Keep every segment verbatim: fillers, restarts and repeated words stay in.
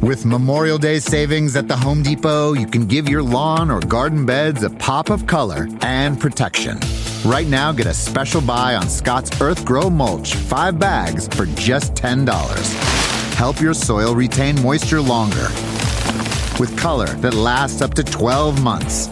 With Memorial Day savings at the Home Depot, you can give your lawn or garden beds a pop of color and protection. Right now, get a special buy on Scott's Earth Grow Mulch, five bags for just ten dollars. Help your soil retain moisture longer with color that lasts up to twelve months.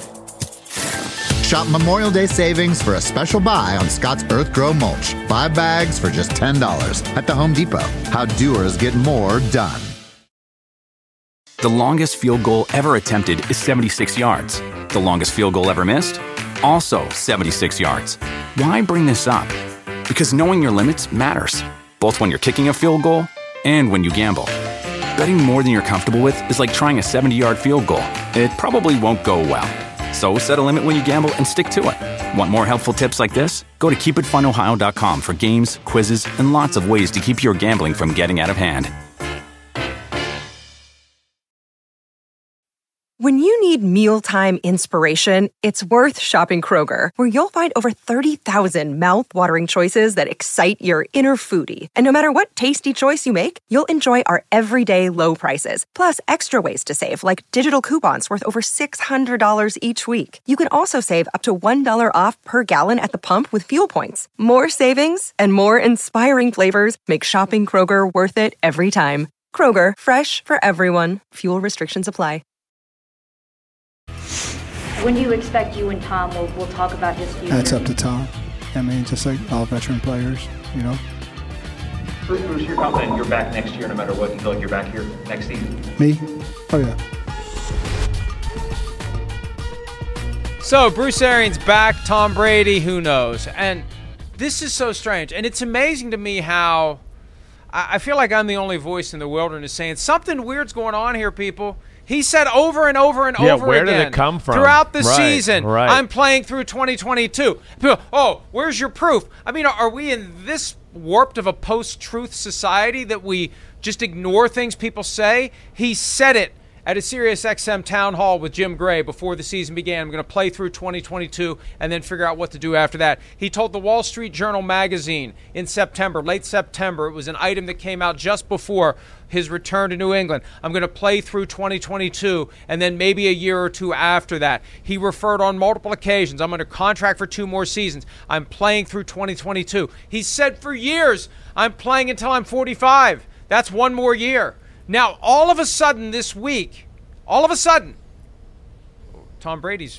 Shop Memorial Day savings for a special buy on Scott's Earth Grow Mulch, five bags for just ten dollars at the Home Depot. How doers get more done. The longest field goal ever attempted is seventy-six yards. The longest field goal ever missed? Also seventy-six yards. Why bring this up? Because knowing your limits matters, both when you're kicking a field goal and when you gamble. Betting more than you're comfortable with is like trying a seventy-yard field goal. It probably won't go well. So set a limit when you gamble and stick to it. Want more helpful tips like this? Go to keep it fun ohio dot com for games, quizzes, and lots of ways to keep your gambling from getting out of hand. When you need mealtime inspiration, it's worth shopping Kroger, where you'll find over thirty thousand mouth-watering choices that excite your inner foodie. And no matter what tasty choice you make, you'll enjoy our everyday low prices, plus extra ways to save, like digital coupons worth over six hundred dollars each week. You can also save up to one dollar off per gallon at the pump with fuel points. More savings and more inspiring flavors make shopping Kroger worth it every time. Kroger, fresh for everyone. Fuel restrictions apply. When do you expect you and Tom will, will talk about his future? That's up to Tom. I mean, just like all veteran players, you know. Bruce, Bruce, you're confident you're back next year no matter what? You feel like you're back here next season? Me? Oh, yeah. So, Bruce Arians back, Tom Brady, who knows? And this is so strange. And it's amazing to me how I, I feel like I'm the only voice in the wilderness saying something weird's going on here, people. He said over and over and yeah, over where again did it come from? throughout the right, season, right. I'm playing through twenty twenty-two. People, oh, where's your proof? I mean, are we in this warped of a post-truth society that we just ignore things people say? He said it at a Sirius X M town hall with Jim Gray before the season began. I'm going to play through twenty twenty-two and then figure out what to do after that. He told the Wall Street Journal magazine in September, late September, it was an item that came out just before his return to New England. I'm going to play through twenty twenty-two and then maybe a year or two after that. He referred on multiple occasions, I'm under contract for two more seasons. I'm playing through twenty twenty-two. He said for years, I'm playing until I'm forty-five. That's one more year. Now, all of a sudden this week, all of a sudden, Tom Brady's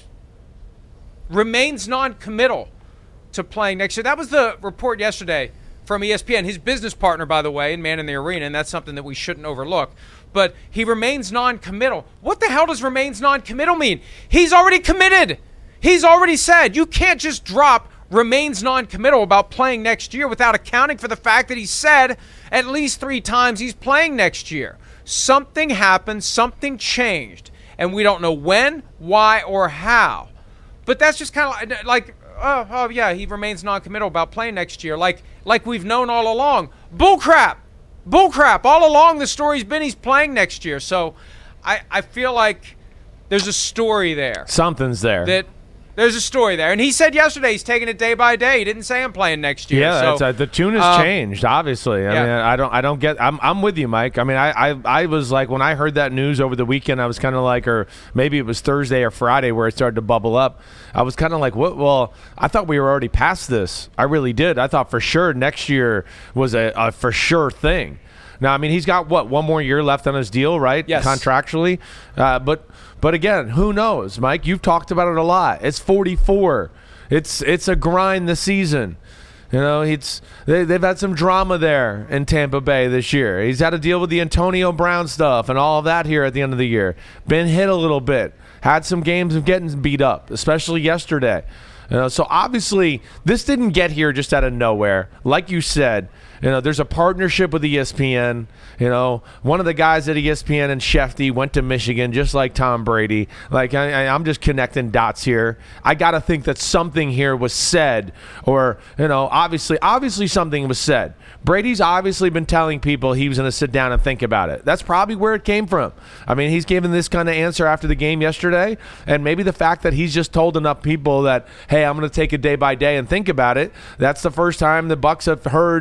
remains non-committal to playing next year. That was the report yesterday from E S P N. His business partner, by the way, and Man in the Arena, and that's something that we shouldn't overlook. But he remains non-committal. What the hell does remains non-committal mean? He's already committed. He's already said you can't just drop remains non-committal about playing next year without accounting for the fact that he said at least three times he's playing next year. Something happened, something changed, and we don't know when, why, or how. But that's just kind of like, oh, oh yeah, he remains non-committal about playing next year, like like we've known all along. Bullcrap! Bullcrap! All along the story's been he's playing next year. So I, I feel like there's a story there. Something's there. That There's a story there. And he said yesterday he's taking it day by day. He didn't say I'm playing next year. Yeah, so, that's, uh, the tune has uh, changed, obviously. I yeah. mean, I don't I don't get I'm I'm with you, Mike. I mean, I, I, I was like, when I heard that news over the weekend, I was kind of like, or maybe it was Thursday or Friday where it started to bubble up. I was kind of like, what? Well, I thought we were already past this. I really did. I thought for sure next year was a, a for sure thing. Now, I mean, he's got, what, one more year left on his deal, right? Yes. Contractually. Uh, but but again, who knows, Mike? You've talked about it a lot. It's forty-four. It's it's a grind this season. You know, it's they, they've had some drama there in Tampa Bay this year. He's had to deal with the Antonio Brown stuff and all of that here at the end of the year. Been hit a little bit. Had some games of getting beat up, especially yesterday. You know, so obviously this didn't get here just out of nowhere. Like you said, you know, there's a partnership with E S P N. You know, one of the guys at E S P N and Shefty went to Michigan, just like Tom Brady. Like, I, I'm just connecting dots here. I got to think that something here was said, or, you know, obviously, obviously something was said. Brady's obviously been telling people he was going to sit down and think about it. That's probably where it came from. I mean, he's given this kind of answer after the game yesterday, and maybe the fact that he's just told enough people that, hey, I'm going to take it day by day and think about it. That's the first time the Bucs have heard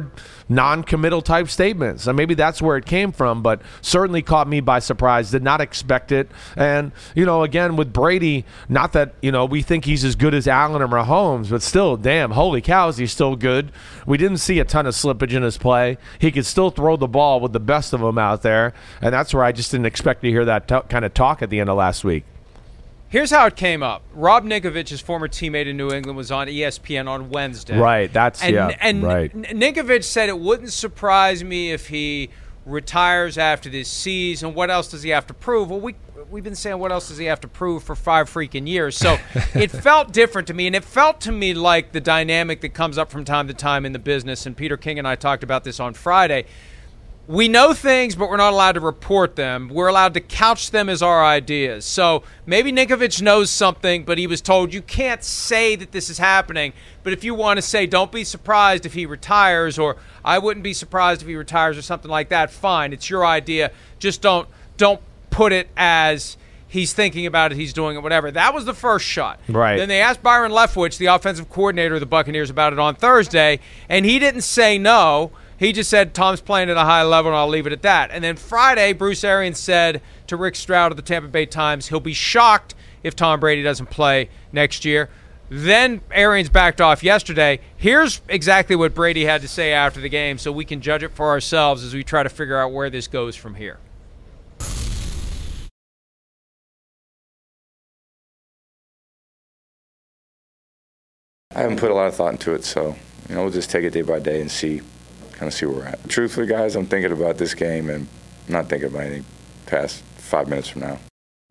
non-committal type statements. And maybe that's where it came from, but certainly caught me by surprise. Did not expect it. And, you know, again, with Brady, not that, you know, we think he's as good as Allen or Mahomes, but still, damn, holy cow, is he still good? We didn't see a ton of slippage in his play. He could still throw the ball with the best of them out there, and that's where I just didn't expect to hear that t- kind of talk at the end of last week. Here's how it came up. Rob Ninkovich, his former teammate in New England, was on E S P N on Wednesday. Right, that's, and, yeah, and right. Ninkovich said it wouldn't surprise me if he retires after this season. What else does he have to prove? Well, we, we've been saying what else does he have to prove for five freaking years. So it felt different to me, and it felt to me like the dynamic that comes up from time to time in the business, and Peter King and I talked about this on Friday. We know things, but we're not allowed to report them. We're allowed to couch them as our ideas. So maybe Ninkovich knows something, but he was told you can't say that this is happening. But if you want to say don't be surprised if he retires, or I wouldn't be surprised if he retires, or something like that, fine. It's your idea. Just don't don't put it as he's thinking about it, he's doing it, whatever. That was the first shot. Right. Then they asked Byron Leftwich, the offensive coordinator of the Buccaneers, about it on Thursday, and he didn't say no. He just said, Tom's playing at a high level, and I'll leave it at that. And then Friday, Bruce Arians said to Rick Stroud of the Tampa Bay Times, he'll be shocked if Tom Brady doesn't play next year. Then Arians backed off yesterday. Here's exactly what Brady had to say after the game so we can judge it for ourselves as we try to figure out where this goes from here. I haven't put a lot of thought into it, so you know we'll just take it day by day and see. Kind of see where we're at. Truthfully, guys, I'm thinking about this game and I'm not thinking about anything past five minutes from now.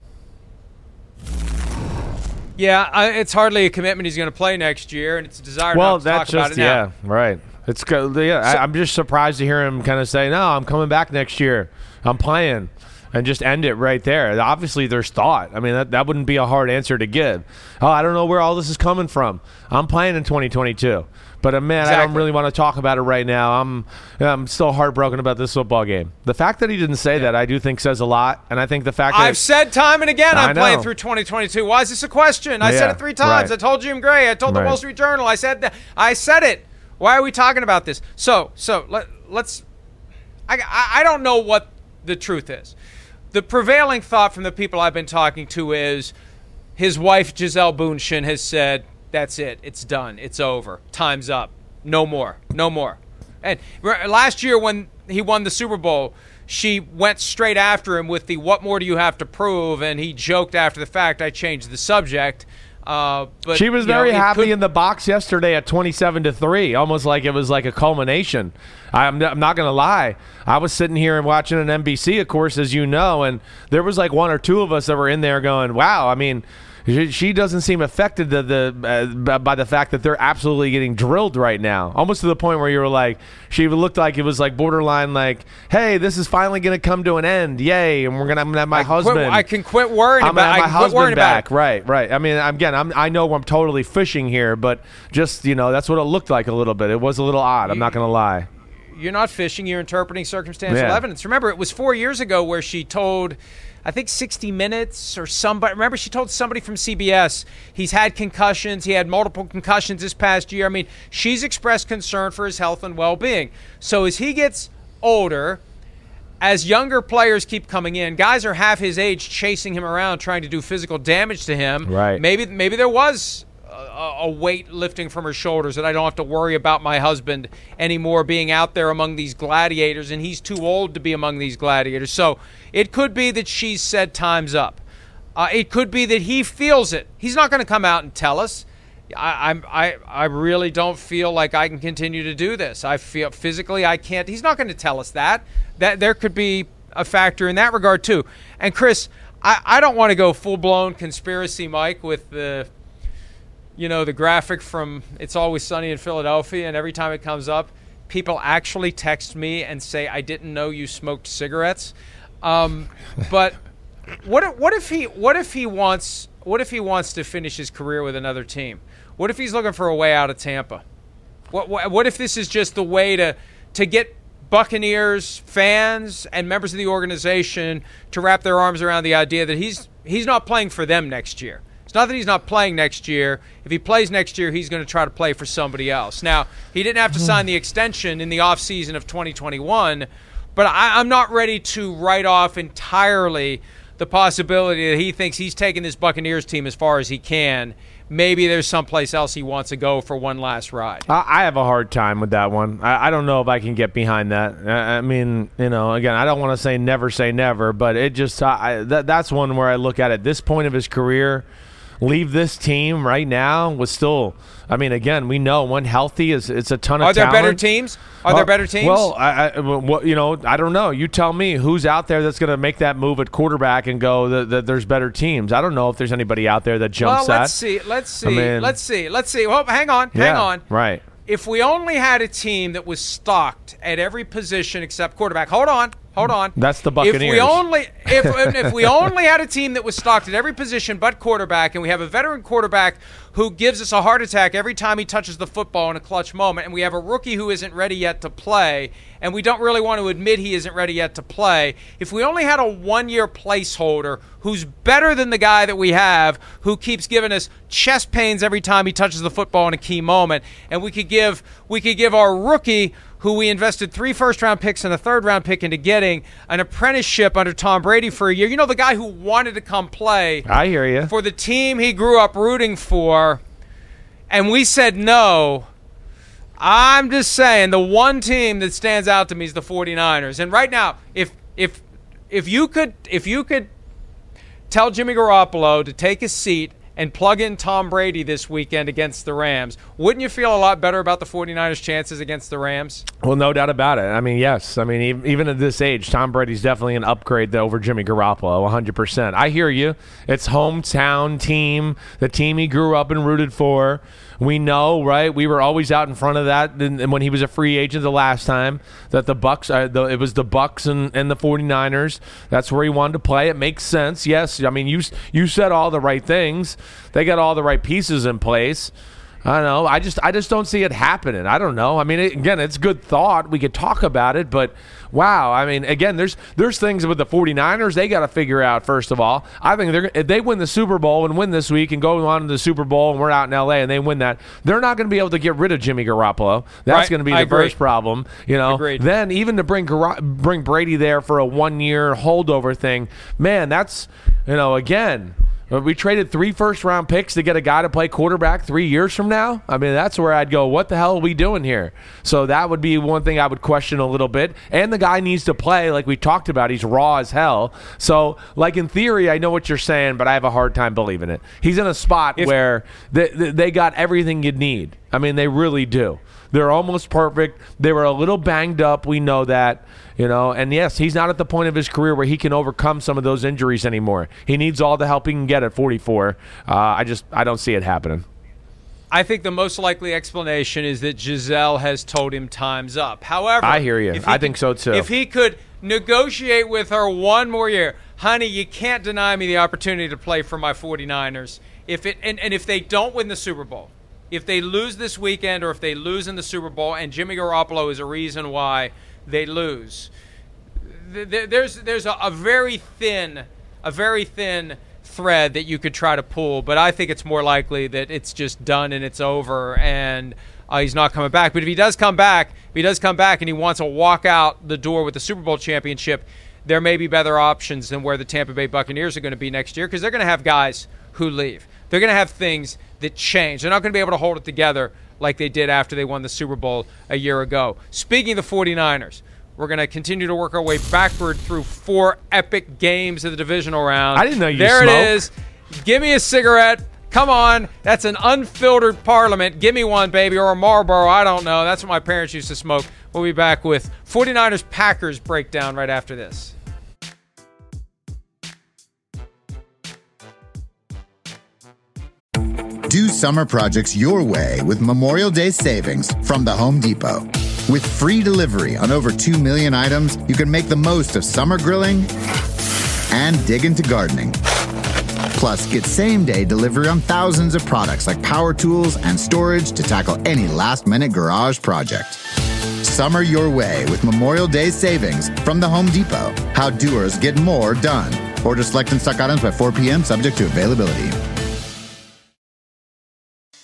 Yeah, I, it's hardly a commitment he's going to play next year, and it's a desire well, not to that's talk just, about it yeah, now. right. It's yeah. So, I, I'm just surprised to hear him kind of say, "No, I'm coming back next year. I'm playing," and just end it right there. Obviously, there's thought. I mean, that that wouldn't be a hard answer to give. Oh, I don't know where all this is coming from. I'm playing in twenty twenty-two. But, uh, man, exactly. I don't really want to talk about it right now. I'm I'm still heartbroken about this football game. The fact that he didn't say yeah. that, I do think says a lot. And I think the fact that I've said time and again I I'm know. playing through twenty twenty-two. Why is this a question? I yeah, said it three times. right. I told Jim Gray. I told the right. Wall Street Journal. I said that. I said it. Why are we talking about this? So, so let, let's I, – I don't know what the truth is. The prevailing thought from the people I've been talking to is his wife, Gisele Bündchen, has said, that's it. It's done. It's over. Time's up. No more. No more. And last year when he won the Super Bowl, she went straight after him with the what more do you have to prove, and he joked after the fact, I changed the subject. Uh, but she was very know, happy could, in the box yesterday at twenty-seven to three, almost like it was like a culmination. I'm, I'm not going to lie. I was sitting here and watching an N B C, of course, as you know, and there was like one or two of us that were in there going, wow, I mean, she doesn't seem affected the, the, uh, by the fact that they're absolutely getting drilled right now, almost to the point where you were like, she looked like it was like borderline like, hey, this is finally going to come to an end. Yay. And we're going to have my I husband. Quit, I can quit worrying I'm about have I my can quit husband worrying back. about it. Right, right. I mean, again, I'm, I know I'm totally fishing here, but just, you know, that's what it looked like a little bit. It was a little odd. I'm not going to lie. You're not fishing. You're interpreting circumstantial yeah. evidence. Remember, it was four years ago where she told – I think sixty minutes or somebody. Remember, she told somebody from C B S he's had concussions. He had multiple concussions this past year. I mean, she's expressed concern for his health and well-being. So as he gets older, as younger players keep coming in, guys are half his age chasing him around trying to do physical damage to him. Right. Maybe, maybe there was a, a weight lifting from her shoulders that I don't have to worry about my husband anymore being out there among these gladiators, and he's too old to be among these gladiators. So it could be that she's said time's up. Uh, it could be that he feels it. He's not going to come out and tell us. I, I'm, I, I really don't feel like I can continue to do this. I feel physically I can't. He's not going to tell us that. That there could be a factor in that regard too. And Chris, I, I don't want to go full blown conspiracy, Mike, with the, you know, the graphic from It's Always Sunny in Philadelphia, and every time it comes up, people actually text me and say, I didn't know you smoked cigarettes. Um, but what if, what if he what if he wants what if he wants to finish his career with another team? What if he's looking for a way out of Tampa? What what, what if this is just the way to to get Buccaneers fans and members of the organization to wrap their arms around the idea that he's he's not playing for them next year? It's not that he's not playing next year. If he plays next year, he's going to try to play for somebody else. Now, he didn't have to sign the extension in the offseason of twenty twenty-one, but I, I'm not ready to write off entirely the possibility that he thinks he's taking this Buccaneers team as far as he can. Maybe there's someplace else he wants to go for one last ride. I have a hard time with that one. I, I don't know if I can get behind that. I, I mean, you know, again, I don't want to say never say never, but it just I, that, that's one where I look at it. This point of his career, leave this team right now was still. I mean, again, we know when healthy is it's a ton of. Are there talent. better teams? Are there better teams? Well, I, I, well, you know, I don't know. You tell me who's out there that's going to make that move at quarterback and go that, that there's better teams. I don't know if there's anybody out there that jumps well, at. let's see. Let's see. I mean, let's see. Let's see. Well, hang on. Hang yeah, on. Right. If we only had a team that was stocked at every position except quarterback, hold on, hold on. That's the Buccaneers. If we only, if if we only had a team that was stocked at every position but quarterback, and we have a veteran quarterback who gives us a heart attack every time he touches the football in a clutch moment, and we have a rookie who isn't ready yet to play, and we don't really want to admit he isn't ready yet to play. If we only had a one-year placeholder who's better than the guy that we have, who keeps giving us chest pains every time he touches the football in a key moment, and we could give we could give our rookie, who we invested three first-round picks and a third-round pick into getting, an apprenticeship under Tom Brady for a year. You know, the guy who wanted to come play I hear you. for the team he grew up rooting for, and we said no. I'm just saying the one team that stands out to me is the forty-niners. And right now, if if if you could if you could tell Jimmy Garoppolo to take a seat and plug in Tom Brady this weekend against the Rams, wouldn't you feel a lot better about the forty-niners' chances against the Rams? Well, no doubt about it. I mean, yes. I mean, even at this age, Tom Brady's definitely an upgrade over Jimmy Garoppolo, one hundred percent. I hear you. It's hometown team, the team he grew up and rooted for. We know, right? We were always out in front of that and when he was a free agent the last time, that the Bucks, uh, the, it was the Bucks and, and the forty-niners. That's where he wanted to play. It makes sense. Yes, I mean, you you said all the right things. They got all the right pieces in place. I don't know. I just I just don't see it happening. I don't know. I mean, it, again, it's good thought. We could talk about it, but wow. I mean, again, there's there's things with the forty-niners they got to figure out, first of all. I think they're if they win the Super Bowl and win this week and go on to the Super Bowl and we're out in L A and they win that, they're not going to be able to get rid of Jimmy Garoppolo. That's right. going to be I the agree. first problem. You know, Agreed. Then even to bring Gar- bring Brady there for a one-year holdover thing, man, that's, you know, again, we traded three first-round picks to get a guy to play quarterback three years from now. I mean, that's where I'd go, what the hell are we doing here? So that would be one thing I would question a little bit. And the guy needs to play, like we talked about. He's raw as hell. So, like, in theory, I know what you're saying, but I have a hard time believing it. He's in a spot if, where they, they got everything you'd need. I mean, they really do. They're almost perfect. They were a little banged up. We know that, you know. And, yes, he's not at the point of his career where he can overcome some of those injuries anymore. He needs all the help he can get at forty-four. Uh, I just I don't see it happening. I think the most likely explanation is that Giselle has told him time's up. However, I hear you. I could, think so, too. If he could negotiate with her one more year, honey, you can't deny me the opportunity to play for my forty-niners. If it and, and if they don't win the Super Bowl, if they lose this weekend or if they lose in the Super Bowl, and Jimmy Garoppolo is a reason why they lose, th- there's there's a, a very thin, a very thin thread that you could try to pull, but I think it's more likely that it's just done and it's over, and uh, he's not coming back. But if he does come back, if he does come back and he wants to walk out the door with the Super Bowl championship, there may be better options than where the Tampa Bay Buccaneers are going to be next year, because they're going to have guys who leave. They're going to have things that change. They're not going to be able to hold it together like they did after they won the Super Bowl a year ago. Speaking of the forty-niners, we're going to continue to work our way backward through four epic games of the divisional round. I didn't know you There smoked. it is. Give me a cigarette. Come on. That's an unfiltered parliament. Give me one, baby, or a Marlboro. I don't know. That's what my parents used to smoke. We'll be back with forty-niners Packers breakdown right after this. Do summer projects your way with Memorial Day savings from the Home Depot. With free delivery on over two million items, you can make the most of summer grilling and dig into gardening. Plus, get same-day delivery on thousands of products like power tools and storage to tackle any last-minute garage project. Summer your way with Memorial Day savings from the Home Depot. How doers get more done. Order select and stock items by four p.m. subject to availability.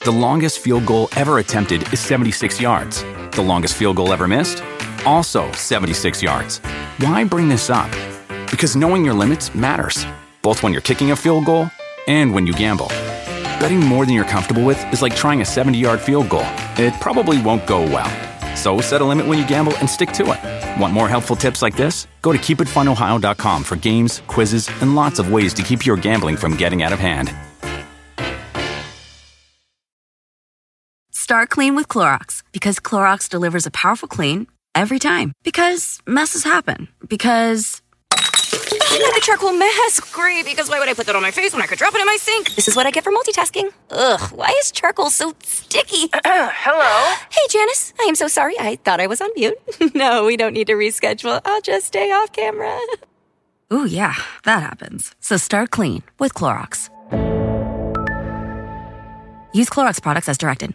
The longest field goal ever attempted is seventy-six yards. The longest field goal ever missed? Also seventy-six yards. Why bring this up? Because knowing your limits matters, both when you're kicking a field goal and when you gamble. Betting more than you're comfortable with is like trying a seventy-yard field goal. It probably won't go well. So set a limit when you gamble and stick to it. Want more helpful tips like this? Go to keep it fun ohio dot com for games, quizzes, and lots of ways to keep your gambling from getting out of hand. Start clean with Clorox, because Clorox delivers a powerful clean every time. Because messes happen. Because... the charcoal mask. Great, because why would I put that on my face when I could drop it in my sink? This is what I get for multitasking. Ugh, why is charcoal so sticky? Hello? Hey, Janice. I am so sorry. I thought I was on mute. No, we don't need to reschedule. I'll just stay off camera. Ooh, yeah, that happens. So start clean with Clorox. Use Clorox products as directed.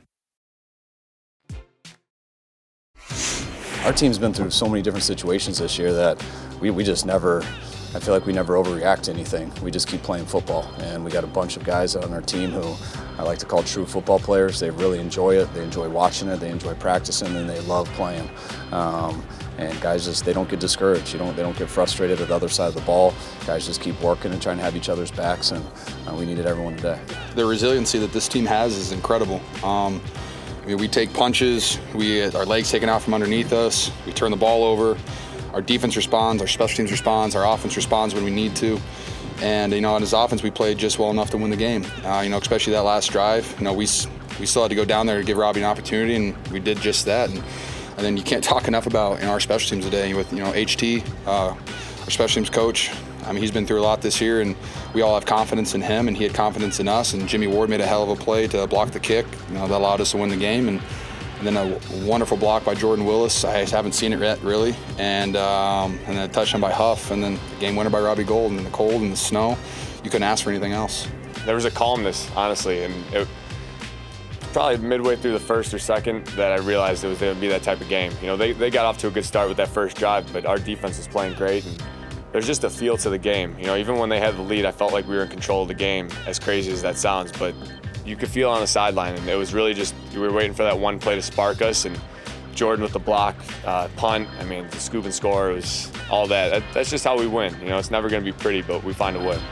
Our team's been through so many different situations this year that we, we just never, I feel like we never overreact to anything. We just keep playing football. And we got a bunch of guys on our team who I like to call true football players. They really enjoy it. They enjoy watching it. They enjoy practicing, and they love playing. Um, and guys just, they don't get discouraged. You don't, they don't get frustrated at the other side of the ball. Guys just keep working and trying to have each other's backs, and uh, we needed everyone today. The resiliency that this team has is incredible. Um, I mean, we take punches, we our legs taken out from underneath us, we turn the ball over, our defense responds, our special teams responds, our offense responds when we need to. And, you know, in his offense, we played just well enough to win the game. Uh, you know, especially that last drive. You know, we we still had to go down there to give Robbie an opportunity, and we did just that. And, and then you can't talk enough about, you know, our special teams today with, you know, H T, uh, our special teams coach. I mean, he's been through a lot this year, and we all have confidence in him, and he had confidence in us. And Jimmy Ward made a hell of a play to block the kick, you know, that allowed us to win the game. And, and then a wonderful block by Jordan Willis. I haven't seen it yet, really. And um, and then a touchdown by Huff, and then the game winner by Robbie Gould. And in the cold and the snow, you couldn't ask for anything else. There was a calmness, honestly, and it, probably midway through the first or second that I realized it was going to be that type of game. You know, they, they got off to a good start with that first drive, but our defense was playing great. And there's just a feel to the game. You know, even when they had the lead, I felt like we were in control of the game, as crazy as that sounds, but you could feel it on the sideline, and it was really just, we were waiting for that one play to spark us, and Jordan with the block, uh, punt, I mean, the scoop and score, it was all that. that. That's just how we win. You know, it's never going to be pretty, but we find a way.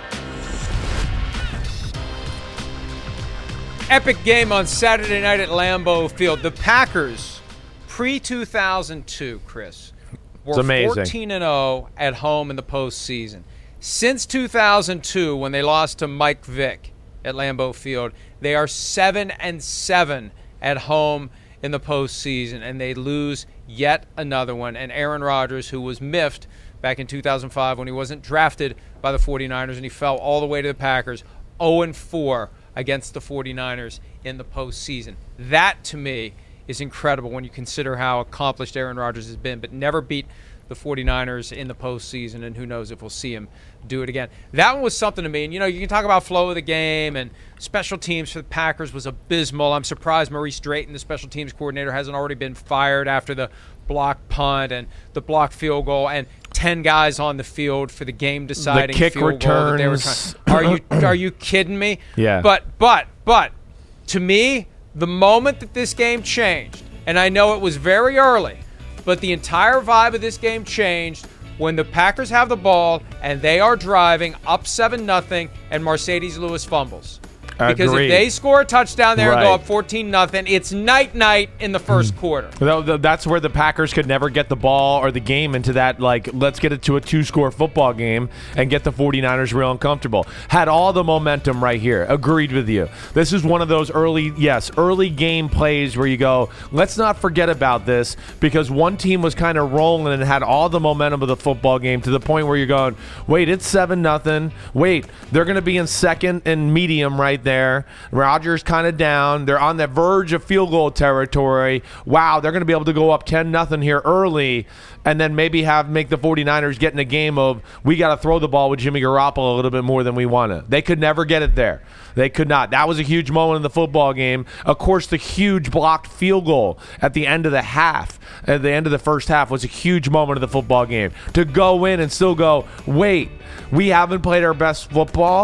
Epic game on Saturday night at Lambeau Field. The Packers, pre two thousand two, Chris, were fourteen and oh at home in the postseason. Since two thousand two, when they lost to Mike Vick at Lambeau Field, they are seven and seven at home in the postseason, and they lose yet another one. And Aaron Rodgers, who was miffed back in two thousand five when he wasn't drafted by the forty-niners and he fell all the way to the Packers, oh and four against the forty-niners in the postseason. That, to me, is incredible when you consider how accomplished Aaron Rodgers has been, but never beat the forty-niners in the postseason, and who knows if we'll see him do it again. That one was something to me. And, you know, you can talk about flow of the game, and special teams for the Packers was abysmal. I'm surprised Maurice Drayton, the special teams coordinator, hasn't already been fired after the block punt and the block field goal and ten guys on the field for the game-deciding the kick field returns. goal that they were trying. Are you, are you kidding me? Yeah. But, but, but, to me, the moment that this game changed, and I know it was very early, but the entire vibe of this game changed when the Packers have the ball and they are driving up seven nothing and Mercedes Lewis fumbles. Because Agreed. if they score a touchdown there right. and go up fourteen nothing, it's night-night in the first quarter. That's where the Packers could never get the ball or the game into that, like, let's get it to a two-score football game and get the forty-niners real uncomfortable. Had all the momentum right here. Agreed with you. This is one of those early, yes, early game plays where you go, let's not forget about this, because one team was kind of rolling and had all the momentum of the football game to the point where you're going, wait, it's seven nothing. Wait, they're going to be in second and medium right there. There, Rodgers kind of down. They're on the verge of field goal territory. Wow, they're going to be able to go up ten nothing here early, and then maybe have make the forty-niners get in a game of we got to throw the ball with Jimmy Garoppolo a little bit more than we want to. They could never get it there. They could not. That was a huge moment in the football game. Of course, the huge blocked field goal at the end of the half, at the end of the first half, was a huge moment of the football game. To go in and still go, wait, we haven't played our best football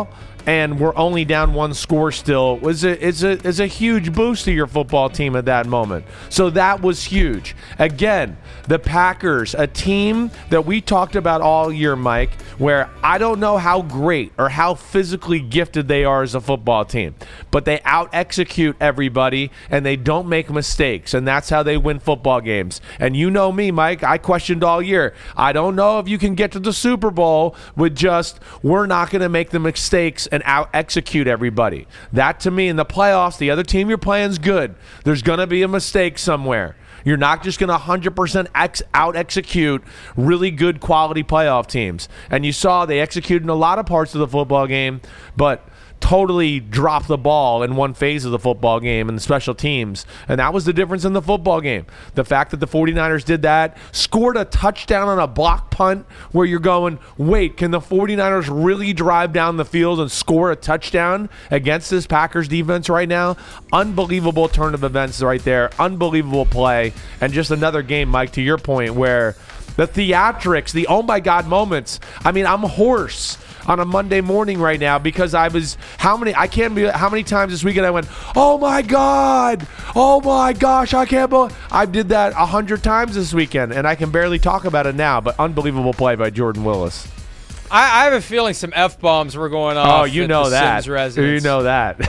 and we're only down one score still was a, is a, is a huge boost to your football team at that moment. So that was huge. Again, the Packers, a team that we talked about all year, Mike, where I don't know how great or how physically gifted they are as a football team, but they out-execute everybody and they don't make mistakes, and that's how they win football games. And you know me, Mike, I questioned all year. I don't know if you can get to the Super Bowl with just, we're not going to make the mistakes and out-execute everybody. That, to me, in the playoffs, the other team you're playing is good. There's going to be a mistake somewhere. You're not just going to one hundred percent ex- out-execute really good quality playoff teams. And you saw they executed in a lot of parts of the football game, but totally dropped the ball in one phase of the football game and the special teams. And that was the difference in the football game. The fact that the 49ers did that, scored a touchdown on a block punt where you're going, wait, can the 49ers really drive down the field and score a touchdown against this Packers defense right now? Unbelievable turn of events right there. Unbelievable play. And just another game, Mike, to your point, where the theatrics, the oh my God moments, I mean, I'm hoarse on a Monday morning right now because I was, how many, I can't be, how many times this weekend I went, oh my God, oh my gosh, I can't believe, I did that a hundred times this weekend and I can barely talk about it now, but unbelievable play by Jordan Willis. I, I have a feeling some F-bombs were going off. Oh, you at know the that. Sims residence. You know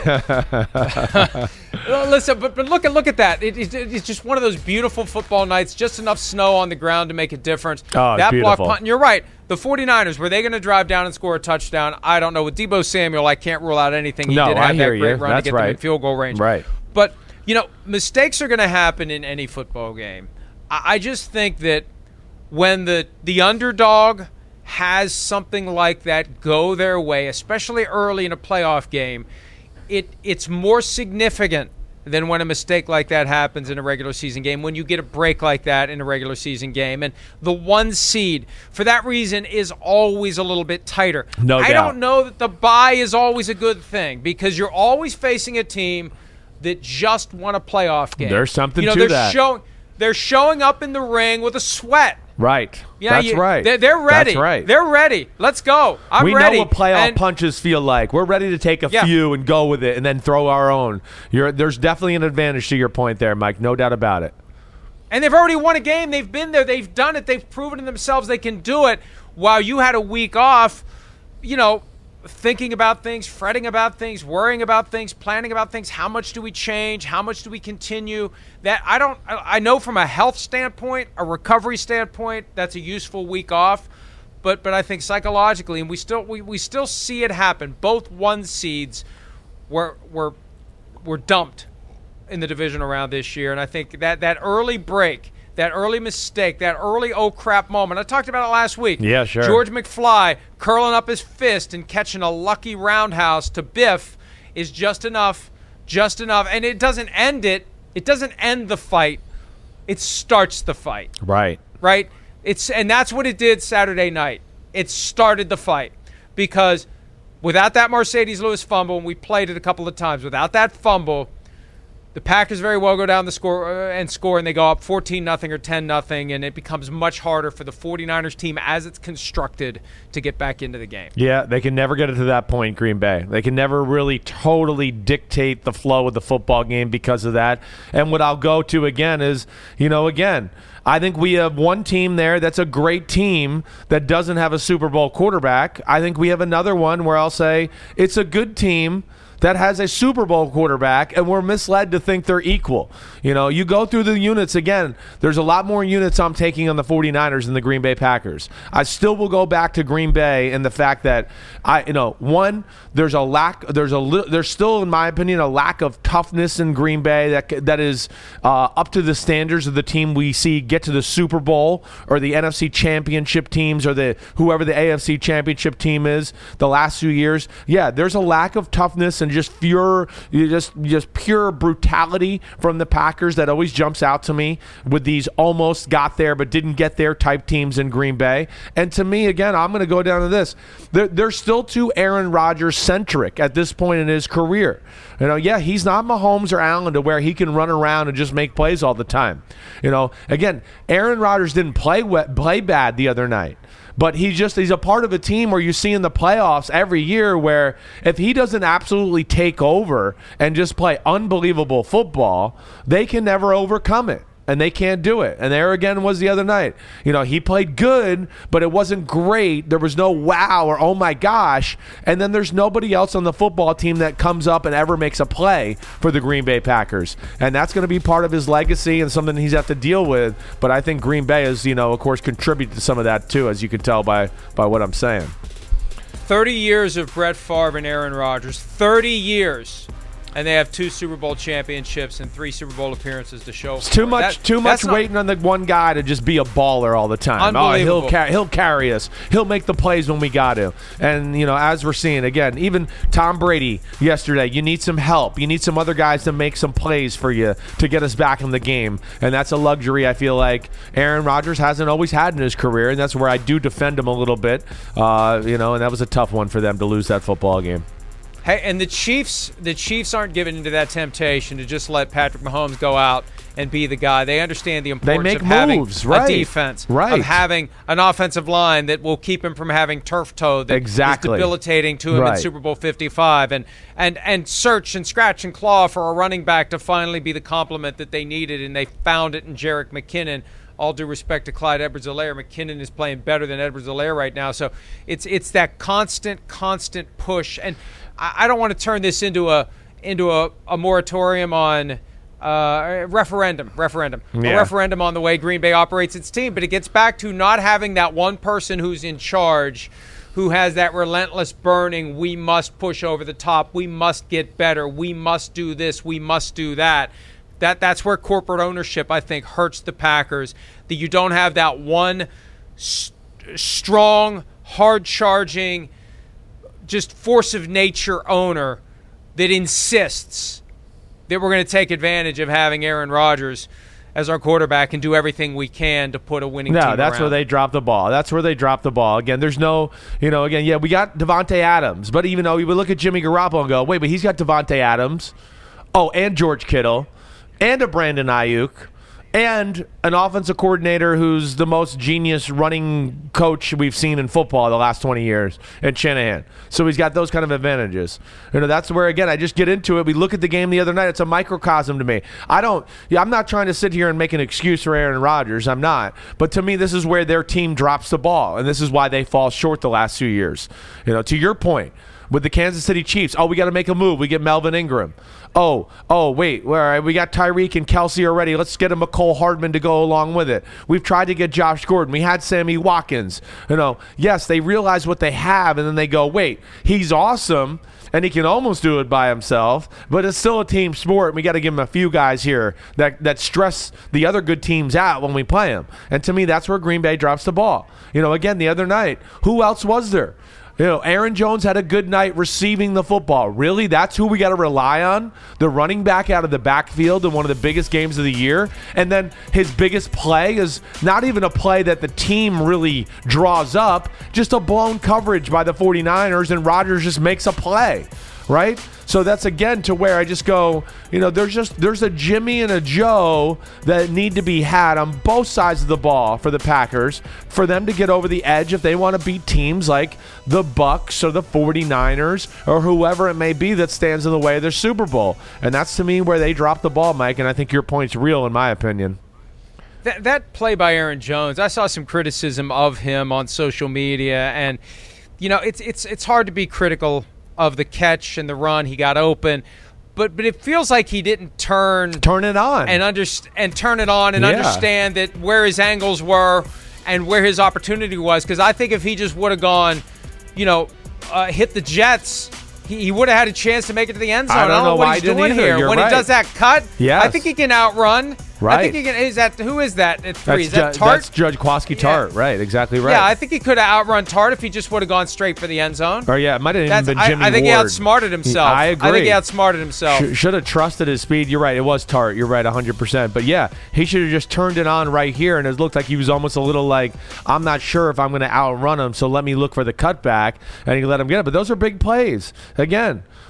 that. Well, listen, but, but look at look at that. It, it, it's just one of those beautiful football nights. Just enough snow on the ground to make a difference. Oh, it's that beautiful. block punt. And you're right. The 49ers, were they going to drive down and score a touchdown? I don't know. With Deebo Samuel, I can't rule out anything. He no, did have I hear that great you. run That's to get right. them in field goal range. Right. But you know, mistakes are going to happen in any football game. I, I just think that when the the underdog has something like that go their way, especially early in a playoff game, it it's more significant than when a mistake like that happens in a regular season game, when you get a break like that in a regular season game. And the one seed, for that reason, is always a little bit tighter. No I doubt. don't know that the bye is always a good thing because you're always facing a team that just won a playoff game. There's something you know, to they're that. Showing, they're showing up in the ring with a sweat. Right. Yeah, That's you, right. They're, they're ready. That's right. They're ready. Let's go. I'm we ready. know what playoff And- punches feel like. We're ready to take a Yeah. few and go with it and then throw our own. You're, there's definitely an advantage to your point there, Mike. No doubt about it. And they've already won a game. They've been there. They've done it. They've proven to themselves they can do it. While you had a week off, you know, thinking about things, fretting about things, worrying about things, planning about things. How much do we change? How much do we continue? That I don't. I know from a health standpoint, a recovery standpoint, that's a useful week off. But but I think psychologically, and we still we, we still see it happen. Both one seeds were were were dumped in the divisional round this year, and I think that that early break, that early mistake, that early oh crap moment. I talked about it last week. Yeah, sure. George McFly curling up his fist and catching a lucky roundhouse to Biff is just enough, just enough. And it doesn't end it. It doesn't end the fight. It starts the fight. Right. Right? It's and that's what it did Saturday night. It started the fight because without that Mercedes Lewis fumble, and we played it a couple of times, without that fumble, the Packers very well go down the score uh, and score, and they go up fourteen nothing or ten nothing, and it becomes much harder for the 49ers team as it's constructed to get back into the game. Yeah, they can never get it to that point, Green Bay. They can never really totally dictate the flow of the football game because of that. And what I'll go to again is, you know, again, I think we have one team there that's a great team that doesn't have a Super Bowl quarterback. I think we have another one where I'll say it's a good team that has a Super Bowl quarterback, and we're misled to think they're equal. You know, you go through the units again, there's a lot more units I'm taking on the 49ers than the Green Bay Packers. I still will go back to Green Bay and the fact that, I, you know, one, there's a lack, there's a li- there's still, in my opinion, a lack of toughness in Green Bay that that is uh, up to the standards of the team we see get to the Super Bowl or the N F C Championship teams or the whoever the A F C Championship team is the last few years. Yeah, there's a lack of toughness and just pure, just just pure brutality from the Packers that always jumps out to me with these almost got there but didn't get there type teams in Green Bay. And to me, again, I'm going to go down to this. They're, they're still too Aaron Rodgers centric at this point in his career. You know, yeah, he's not Mahomes or Allen to where he can run around and just make plays all the time. You know, again, Aaron Rodgers didn't play wet, play bad the other night. But he's just he's a part of a team where you see in the playoffs every year where if he doesn't absolutely take over and just play unbelievable football, they can never overcome it. And they can't do it. And there again was the other night. You know, he played good, but it wasn't great. There was no wow or oh my gosh. And then there's nobody else on the football team that comes up and ever makes a play for the Green Bay Packers. And that's going to be part of his legacy and something he's have to deal with. But I think Green Bay has, you know, of course, contributed to some of that too, as you can tell by, by what I'm saying. thirty years of Brett Favre and Aaron Rodgers. thirty years. And they have two Super Bowl championships and three Super Bowl appearances to show. It's too much, that, too much not, waiting on the one guy to just be a baller all the time. Unbelievable. Oh, he'll, car- he'll carry us. He'll make the plays when we got him. And, you know, as we're seeing, again, even Tom Brady yesterday, you need some help. You need some other guys to make some plays for you to get us back in the game. And that's a luxury I feel like Aaron Rodgers hasn't always had in his career. And that's where I do defend him a little bit. Uh, you know, and that was a tough one for them to lose that football game. Hey, and the Chiefs, the Chiefs aren't given into that temptation to just let Patrick Mahomes go out and be the guy. They understand the importance they make of having moves, right. a defense, right. of having an offensive line that will keep him from having turf toe that exactly. is debilitating to him right. in Super Bowl fifty-five, and, and, and search and scratch and claw for a running back to finally be the complement that they needed, and they found it in Jerick McKinnon. All due respect to Clyde Edwards-Helaire, McKinnon is playing better than Edwards-Helaire right now. So it's it's that constant, constant push. And I, I don't want to turn this into a into a, a moratorium on uh, referendum, referendum, yeah. a referendum on the way Green Bay operates its team. But it gets back to not having that one person who's in charge, who has that relentless burning, we must push over the top, we must get better, we must do this, we must do that. That that's where corporate ownership, I think, hurts the Packers. That you don't have that one st- strong, hard-charging, just force of nature owner that insists that we're going to take advantage of having Aaron Rodgers as our quarterback and do everything we can to put a winning no, team No, that's around. where they drop the ball. That's where they drop the ball. Again, there's no, you know, again, yeah, we got Devontae Adams. But even though we would look at Jimmy Garoppolo and go, wait, but he's got Devontae Adams. Oh, and George Kittle. And a Brandon Ayuk, and an offensive coordinator who's the most genius running coach we've seen in football the last twenty years, at Shanahan. So he's got those kind of advantages. You know, that's where, again, I just get into it. We look at the game the other night. It's a microcosm to me. I don't, yeah, I'm not trying to sit here and make an excuse for Aaron Rodgers. I'm not. But to me, this is where their team drops the ball, and this is why they fall short the last few years. You know, to your point, with the Kansas City Chiefs, oh, we got to make a move. We get Melvin Ingram. Oh, oh, wait, all right, we got Tyreek and Kelsey already. Let's get a McCole Hardman to go along with it. We've tried to get Josh Gordon. We had Sammy Watkins. You know, yes, they realize what they have, and then they go, wait, he's awesome, and he can almost do it by himself, but it's still a team sport, and we got to give him a few guys here that, that stress the other good teams out when we play them. And to me, that's where Green Bay drops the ball. You know, again, the other night, who else was there? You know, Aaron Jones had a good night receiving the football. Really? That's who we got to rely on? The running back out of the backfield in one of the biggest games of the year? And then his biggest play is not even a play that the team really draws up, just a blown coverage by the 49ers, and Rodgers just makes a play, right? So that's, again, to where I just go, you know, there's just there's a Jimmy and a Joe that need to be had on both sides of the ball for the Packers for them to get over the edge if they want to beat teams like the Bucs or the 49ers or whoever it may be that stands in the way of their Super Bowl. And that's, to me, where they drop the ball, Mike, and I think your point's real in my opinion. That, that play by Aaron Jones, I saw some criticism of him on social media, and, you know, it's it's it's hard to be critical of the catch and the run. He got open, but but it feels like he didn't turn turn it on and underst- and turn it on and yeah. understand that where his angles were and where his opportunity was. Because I think if he just would have gone, you know, uh, hit the Jets, he, he would have had a chance to make it to the end zone. I don't, I don't know, know what why he's he didn't doing either. here. You're when right. he does that cut, yes. I think he can outrun. Right. I think he can. Is that who is that at three? That's is that Ju- Tart? That's Judge Kwaski Tart, yeah. right? Exactly right. Yeah, I think he could have outrun Tart if he just would have gone straight for the end zone. Or yeah, it might have even been Jimmy I, I think Ward. he outsmarted himself. He, I agree. I think he outsmarted himself. Sh- should have trusted his speed. You're right. It was Tart. You're right, one hundred percent. But yeah, he should have just turned it on right here, and it looked like he was almost a little like, I'm not sure if I'm going to outrun him, so let me look for the cutback, and he let him get it. But those are big plays. Again,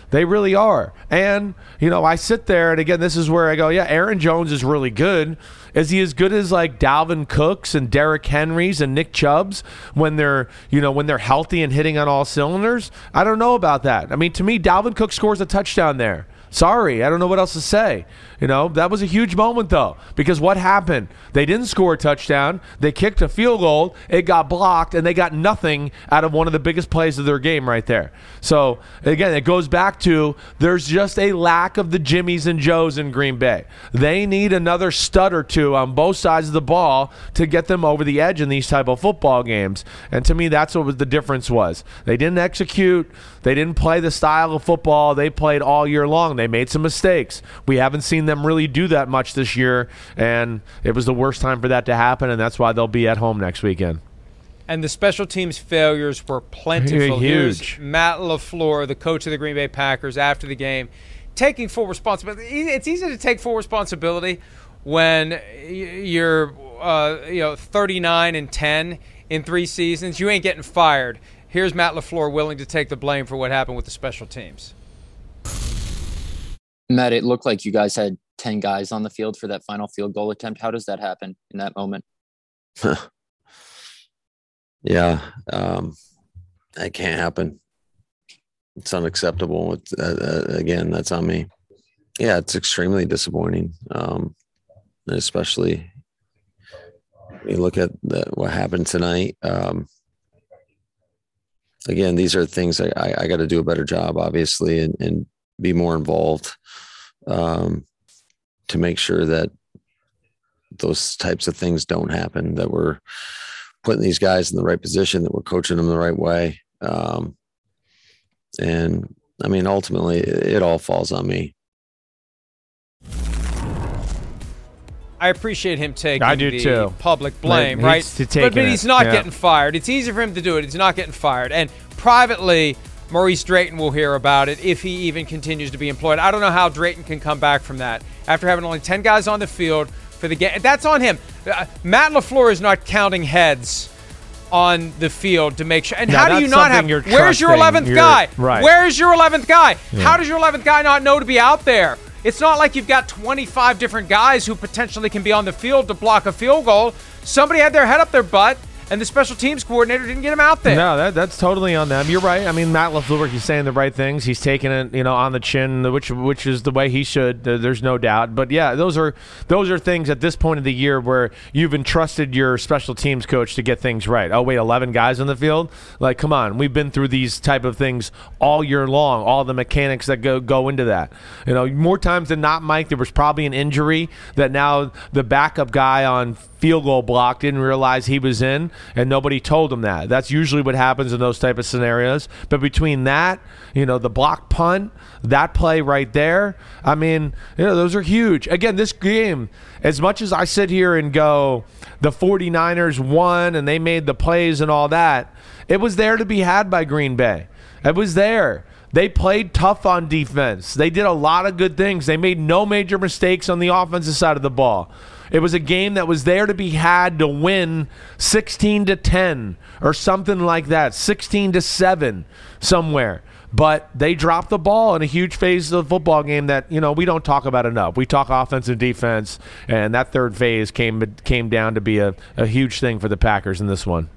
They really are. And, you know, I sit there, and again, this is where I go, yeah, Aaron Jones is really good. Is he as good as like Dalvin Cooks and Derrick Henrys and Nick Chubbs when they're, you know, when they're healthy and hitting on all cylinders? I don't know about that. I mean, to me, Dalvin Cook scores a touchdown there. Sorry, I don't know what else to say. You know, that was a huge moment, though, because what happened? They didn't score a touchdown. They kicked a field goal. It got blocked, and they got nothing out of one of the biggest plays of their game right there. So, again, it goes back to there's just a lack of the Jimmies and Joes in Green Bay. They need another stud or two on both sides of the ball to get them over the edge in these type of football games. And to me, that's what was the difference was. They didn't execute. They didn't play the style of football they played all year long. They made some mistakes. We haven't seen them really do that much this year, and it was the worst time for that to happen, and that's why they'll be at home next weekend. And the special teams failures were plentiful. Huge. Here's Matt LaFleur, the coach of the Green Bay Packers, after the game, taking full responsibility. It's easy to take full responsibility when you're uh, you know thirty-nine and ten in three seasons. You ain't getting fired. Here's Matt LaFleur willing to take the blame for what happened with the special teams. Matt, it looked like you guys had ten guys on the field for that final field goal attempt. How does that happen in that moment? yeah, um, that can't happen. It's unacceptable. It's, uh, uh, again, that's on me. Yeah, it's extremely disappointing, um, especially when you look at the, what happened tonight. Um, again, these are things I, I, I got to do a better job, obviously, and, and be more involved um, to make sure that those types of things don't happen, that we're putting these guys in the right position, that we're coaching them the right way. Um, and I mean, ultimately it all falls on me. I appreciate him taking I do the too. public blame, He right? needs to take but, but it. he's not Yeah. getting fired. It's easy for him to do it. He's not getting fired. And privately, Maurice Drayton will hear about it if he even continues to be employed. I don't know how Drayton can come back from that after having only ten guys on the field for the game. That's on him. Uh, Matt LaFleur is not counting heads on the field to make sure. And No, how do you that's not have? something you're Where's your trusting. eleventh You're- guy? right. Where's your eleventh guy? Yeah. How does your eleventh guy not know to be out there? It's not like you've got twenty-five different guys who potentially can be on the field to block a field goal. Somebody had their head up their butt, and the special teams coordinator didn't get him out there. No, that that's totally on them. You're right. I mean, Matt LaFleur, he's saying the right things. He's taking it, you know, on the chin, which which is the way he should. There's no doubt. But yeah, those are those are things at this point of the year where you've entrusted your special teams coach to get things right. Oh wait, eleven guys on the field? Like, come on. We've been through these type of things all year long. All the mechanics that go go into that. You know, more times than not, Mike, there was probably an injury that now the backup guy on field goal block didn't realize he was in, and nobody told him that. That's usually what happens in those type of scenarios. But between that, you know, the block punt, that play right there, I mean, you know, those are huge. Again, this game, as much as I sit here and go, the 49ers won and they made the plays and all that, it was there to be had by Green Bay. It was there. They played tough on defense. They did a lot of good things. They made no major mistakes on the offensive side of the ball. It was a game that was there to be had to win sixteen to ten or something like that, sixteen to seven somewhere. But they dropped the ball in a huge phase of the football game that, you know, we don't talk about enough. We talk offense and defense, and that third phase came came down to be a, a huge thing for the Packers in this one.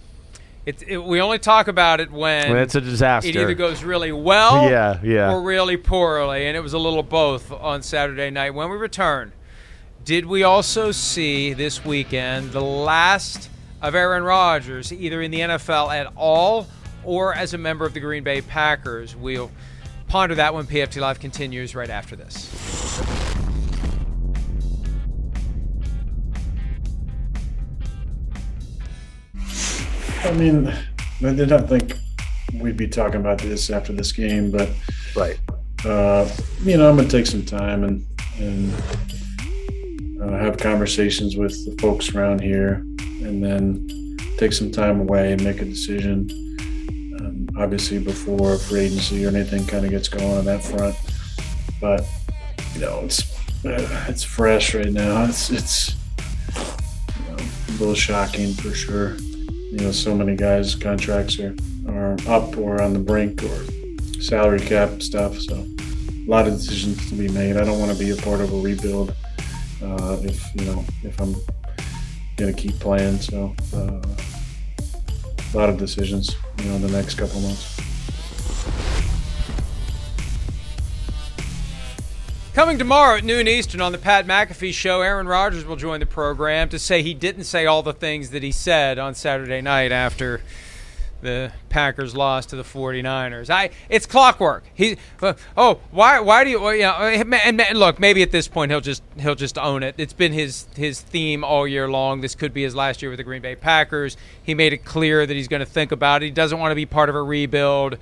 It, it, we only talk about it when, When it's a disaster. It either goes really well Yeah, yeah. or really poorly, and it was a little both on Saturday night. When we return, did we also see this weekend the last of Aaron Rodgers, either in the N F L at all or as a member of the Green Bay Packers? We'll ponder that when P F T Live continues right after this. I mean, I did not think we'd be talking about this after this game, but right. Uh, you know, I'm gonna take some time and and uh, have conversations with the folks around here, and then take some time away and make a decision. Um, obviously, before free agency or anything kind of gets going on that front, but you know, it's uh, it's fresh right now. It's it's you know, a little shocking for sure. You know, so many guys' contracts are, are up or on the brink or salary cap stuff. So a lot of decisions to be made. I don't want to be a part of a rebuild uh, if you know if I'm going to keep playing. So uh, a lot of decisions, you know, in the next couple months. Coming tomorrow at noon Eastern on the Pat McAfee Show, Aaron Rodgers will join the program to say he didn't say all the things that he said on Saturday night after the Packers lost to the forty-niners. I it's clockwork. He uh, oh why why do you well, you know, and, and look, maybe at this point he'll just he'll just own it. It's been his his theme all year long. This could be his last year with the Green Bay Packers. He made it clear that he's going to think about it. He doesn't want to be part of a rebuild.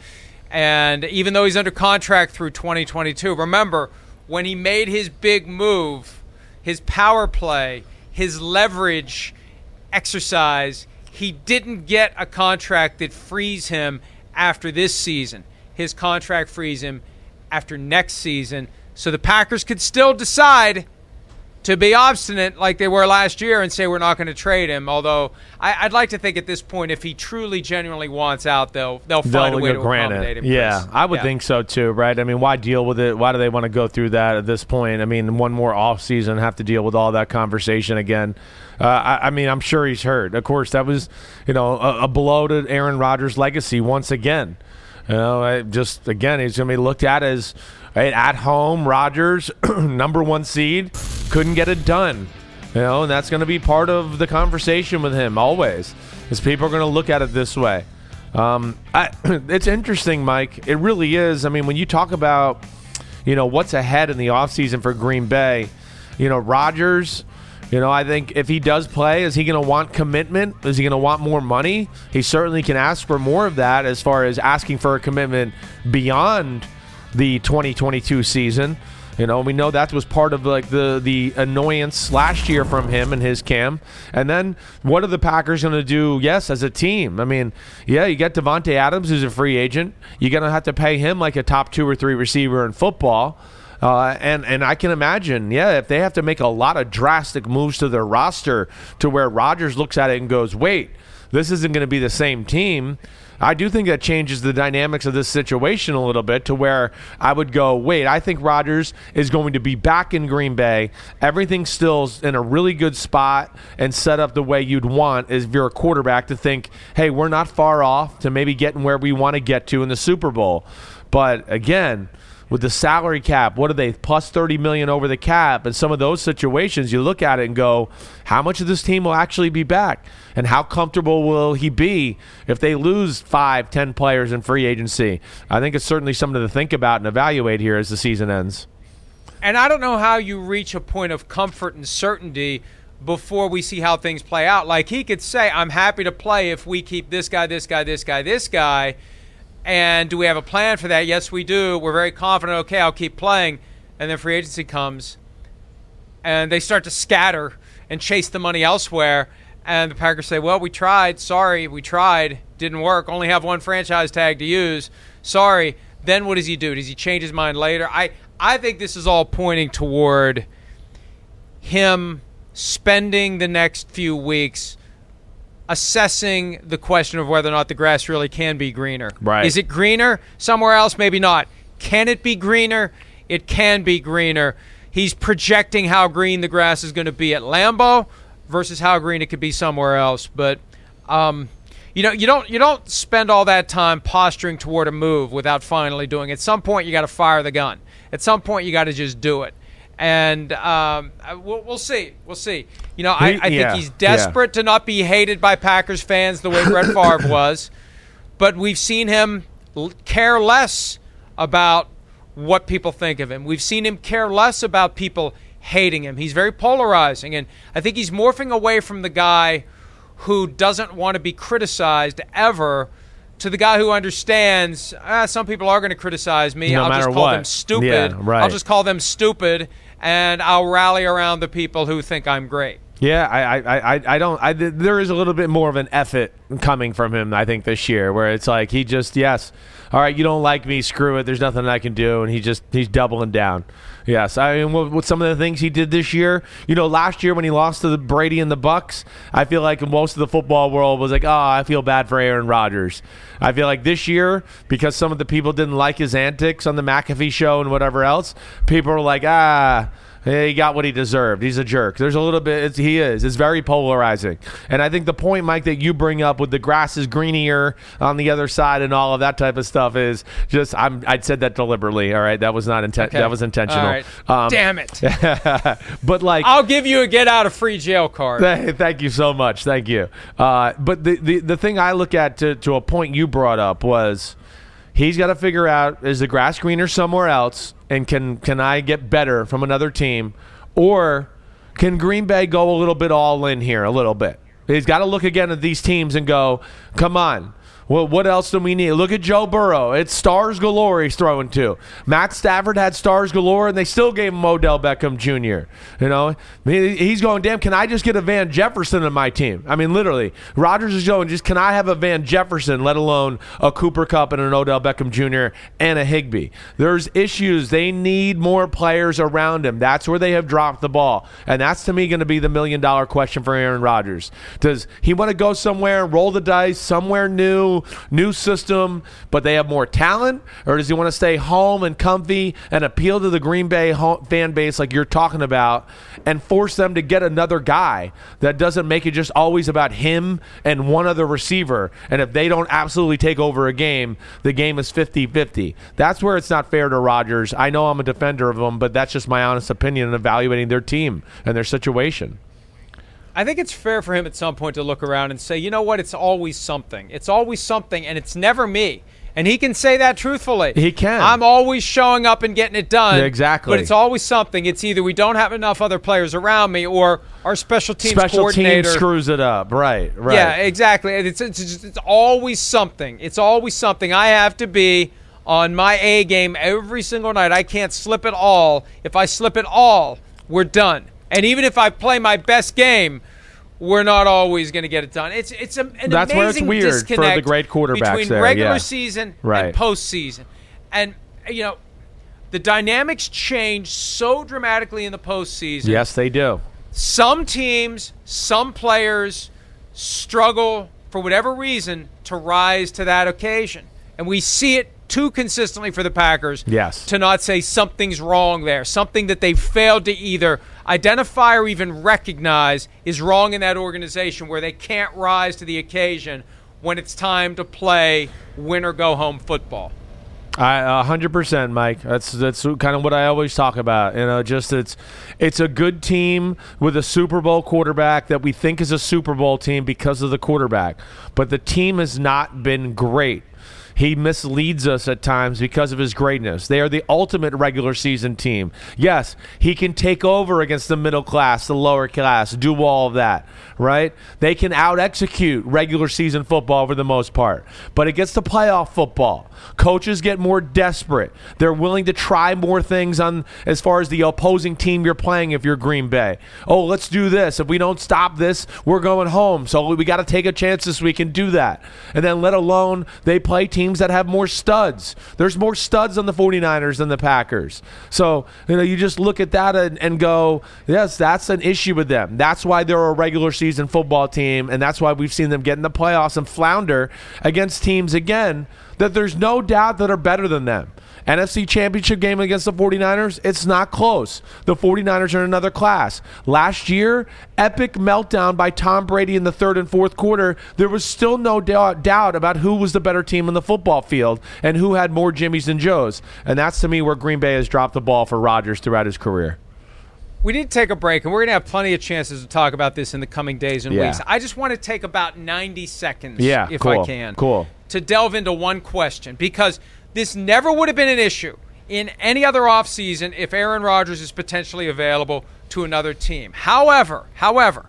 And even though he's under contract through twenty twenty-two, remember when he made his big move, his power play, his leverage exercise, he didn't get a contract that frees him after this season. His contract frees him after next season. So the Packers could still decide to be obstinate like they were last year and say we're not going to trade him. Although I, I'd like to think at this point, if he truly, genuinely wants out, they'll they'll find They'll a way to grant accommodate it. him. Yeah, Chris. I would Yeah. think so too, right? I mean, why deal with it? Why do they want to go through that at this point? I mean, one more off season, have to deal with all that conversation again. Uh, I, I mean, I'm sure he's hurt. Of course, that was, you know, a, a blow to Aaron Rodgers' legacy once again. You know, I just again, he's going to be looked at as right, at home. Rodgers, number one seed, couldn't get it done. You know, and that's going to be part of the conversation with him always, is people are going to look at it this way. Um, I, it's interesting, Mike. It really is. I mean, when you talk about, you know, what's ahead in the offseason for Green Bay, you know, Rodgers, you know, I think if he does play, is he going to want commitment? Is he going to want more money? He certainly can ask for more of that as far as asking for a commitment beyond the twenty twenty-two season. You know, we know that was part of like the the annoyance last year from him and his cam. And then what are the Packers going to do, yes, as a team? I mean, yeah, you get Devontae Adams, who's a free agent. You're going to have to pay him like a top two or three receiver in football. Uh, and, and I can imagine, yeah, if they have to make a lot of drastic moves to their roster to where Rodgers looks at it and goes, wait, this isn't going to be the same team. I do think that changes the dynamics of this situation a little bit to where I would go, wait, I think Rodgers is going to be back in Green Bay. Everything's still in a really good spot and set up the way you'd want if you're a quarterback to think, hey, we're not far off to maybe getting where we want to get to in the Super Bowl. But again, with the salary cap, what are they, plus thirty million dollars over the cap? And some of those situations, you look at it and go, how much of this team will actually be back? And how comfortable will he be if they lose five, ten players in free agency? I think it's certainly something to think about and evaluate here as the season ends. And I don't know how you reach a point of comfort and certainty before we see how things play out. Like he could say, I'm happy to play if we keep this guy, this guy, this guy, this guy. And do we have a plan for that? Yes, we do. We're very confident. Okay, I'll keep playing. And then free agency comes, and they start to scatter and chase the money elsewhere. And the Packers say, well, we tried. Sorry, we tried. Didn't work. Only have one franchise tag to use. Sorry. Then what does he do? Does he change his mind later? I, I think this is all pointing toward him spending the next few weeks assessing the question of whether or not the grass really can be greener. Right. Is it greener somewhere else? Maybe not. Can it be greener? It can be greener. He's projecting how green the grass is going to be at Lambeau versus how green it could be somewhere else. But um, you know, you don't you don't spend all that time posturing toward a move without finally doing it. At some point, you got to fire the gun. At some point, you got to just do it. And um, we'll, we'll see. We'll see. You know, I, I think yeah, he's desperate yeah. to not be hated by Packers fans the way Brett Favre was. But we've seen him care less about what people think of him. We've seen him care less about people hating him. He's very polarizing. And I think he's morphing away from the guy who doesn't want to be criticized ever to the guy who understands, ah, some people are going to criticize me. No I'll matter just call what. them stupid. Yeah, right. I'll just call them stupid, and I'll rally around the people who think I'm great. Yeah, I, I, I, I don't. I, there is a little bit more of an effort coming from him, I think, this year, where it's like he just, yes, all right, you don't like me, screw it. There's nothing I can do, and he just he's doubling down. Yes, I mean, with, with some of the things he did this year, you know, last year when he lost to the Brady and the Bucks, I feel like most of the football world was like, oh, I feel bad for Aaron Rodgers. I feel like this year, because some of the people didn't like his antics on the McAfee show and whatever else, people were like, ah. He got what he deserved. He's a jerk. There's a little bit. It's, he is. It's very polarizing. And I think the point, Mike, that you bring up with the grass is greenier on the other side and all of that type of stuff is just. I'm. I said that deliberately. All right, that was not inten- Okay. That was intentional. All right. Um, Damn it. But like, I'll give you a get out of free jail card. Thank you so much. Thank you. Uh, but the, the the thing I look at to to a point you brought up was. He's got to figure out, is the grass greener somewhere else, and can can I get better from another team, or can Green Bay go a little bit all in here, a little bit? He's got to look again at these teams and go, come on. Well, what else do we need? Look at Joe Burrow. It's stars galore he's throwing to. Matt Stafford had stars galore, and they still gave him Odell Beckham Junior You know, I mean, he's going, damn, can I just get a Van Jefferson in my team? I mean, literally. Rodgers is going, just can I have a Van Jefferson, let alone a Cooper Kupp and an Odell Beckham Junior and a Higbee? There's issues. They need more players around him. That's where they have dropped the ball. And that's, to me, going to be the million-dollar question for Aaron Rodgers. Does he want to go somewhere, roll the dice, somewhere new, new system, but they have more talent? Or does he want to stay home and comfy and appeal to the Green Bay home fan base like you're talking about and force them to get another guy that doesn't make it just always about him and one other receiver? And if they don't absolutely take over a game, the game is fifty-fifty. That's where it's not fair to Rodgers. I know I'm a defender of him, but that's just my honest opinion in evaluating their team and their situation. I think it's fair for him at some point to look around and say, you know what, it's always something. It's always something, and it's never me. And he can say that truthfully. He can. I'm always showing up and getting it done. Yeah, exactly. But it's always something. It's either we don't have enough other players around me, or our special teams special coordinator team screws it up. Right, right. Yeah, exactly. It's, it's, it's, it's always something. It's always something. I have to be on my A game every single night. I can't slip at all. If I slip at all, we're done. And even if I play my best game, we're not always going to get it done. It's it's a, an That's amazing where it's weird disconnect for the great quarterbacks between there, regular yeah. season Right. and postseason. And, you know, the dynamics change so dramatically in the postseason. Yes, they do. Some teams, some players struggle for whatever reason to rise to that occasion. And we see it too consistently for the Packers Yes. to not say something's wrong there, something that they failed to either identify or even recognize is wrong in that organization, where they can't rise to the occasion when it's time to play win-or-go-home football. I one hundred percent, Mike. That's that's kind of what I always talk about. You know, just it's it's a good team with a Super Bowl quarterback that we think is a Super Bowl team because of the quarterback, but the team has not been great. He misleads us at times because of his greatness. They are the ultimate regular season team. Yes, he can take over against the middle class, the lower class, do all of that, right? They can out-execute regular season football for the most part. But it gets to playoff football. Coaches get more desperate. They're willing to try more things on as far as the opposing team you're playing if you're Green Bay. Oh, let's do this. If we don't stop this, we're going home. So we got to take a chance this week and do that. And then let alone they play teams that have more studs. There's more studs on the 49ers than the Packers. So, you know, you just look at that and, and go, yes, that's an issue with them. That's why they're a regular season football team, and that's why we've seen them get in the playoffs and flounder against teams, again, that there's no doubt that are better than them. N F C Championship game against the 49ers, it's not close. The 49ers are in another class. Last year, epic meltdown by Tom Brady in the third and fourth quarter. There was still no doubt, doubt about who was the better team in the football field and who had more Jimmys and Joes. And that's, to me, where Green Bay has dropped the ball for Rodgers throughout his career. We need to take a break, and we're going to have plenty of chances to talk about this in the coming days and Yeah. weeks. I just want to take about ninety seconds, Yeah, if cool, I can, cool. to delve into one question, because this never would have been an issue in any other offseason if Aaron Rodgers is potentially available to another team. However, however,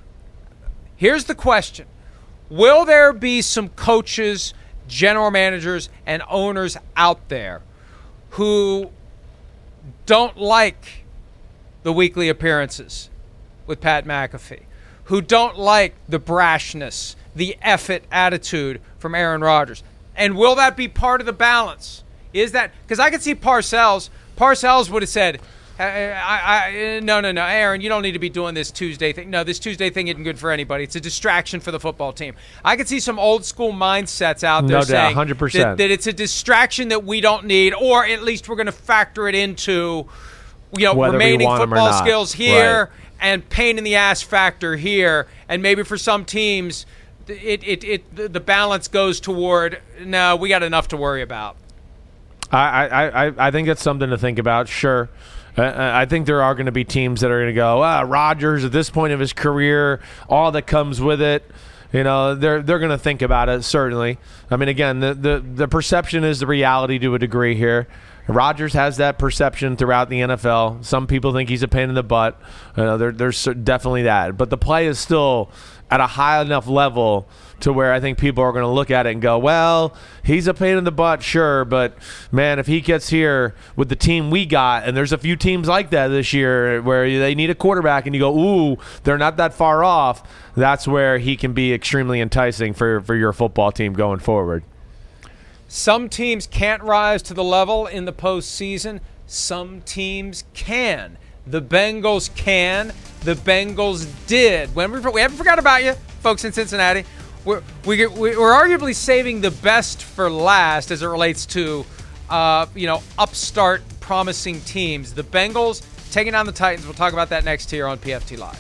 here's the question. Will there be some coaches, general managers, and owners out there who don't like the weekly appearances? with Pat McAfee, who don't like the brashness, the F-it attitude from Aaron Rodgers. And will that be part of the balance? Is that – because I could see Parcells. Parcells would have said, I, I, I, no, no, no, Aaron, you don't need to be doing this Tuesday thing. No, this Tuesday thing isn't good for anybody. It's a distraction for the football team. I could see some old-school mindsets out there no saying doubt, one hundred percent. That, that it's a distraction that we don't need, or at least we're going to factor it into – you know, Whether remaining football not. skills here Right. and pain in the ass factor here, and maybe for some teams, it it, it the balance goes toward no, we got enough to worry about. I I, I, I think it's something to think about. Sure, uh, I think there are going to be teams that are going to go, ah, Rodgers at this point of his career, all that comes with it. You know, they're they're going to think about it, certainly. I mean, again, the, the, the perception is the reality to a degree here. Rodgers has that perception throughout the N F L. Some people think he's a pain in the butt. You know, there, there's definitely that. But the play is still at a high enough level to where I think people are going to look at it and go, well, he's a pain in the butt, sure, but, man, if he gets here with the team we got, and there's a few teams like that this year where they need a quarterback and you go, ooh, they're not that far off, that's where he can be extremely enticing for, for your football team going forward. Some teams can't rise to the level in the postseason. Some teams can. The Bengals can. The Bengals did. When we, we haven't forgot about you, folks in Cincinnati. We're, we, we're arguably saving the best for last as it relates to, uh, you know, upstart, promising teams. The Bengals taking on the Titans. We'll talk about that next here on P F T Live.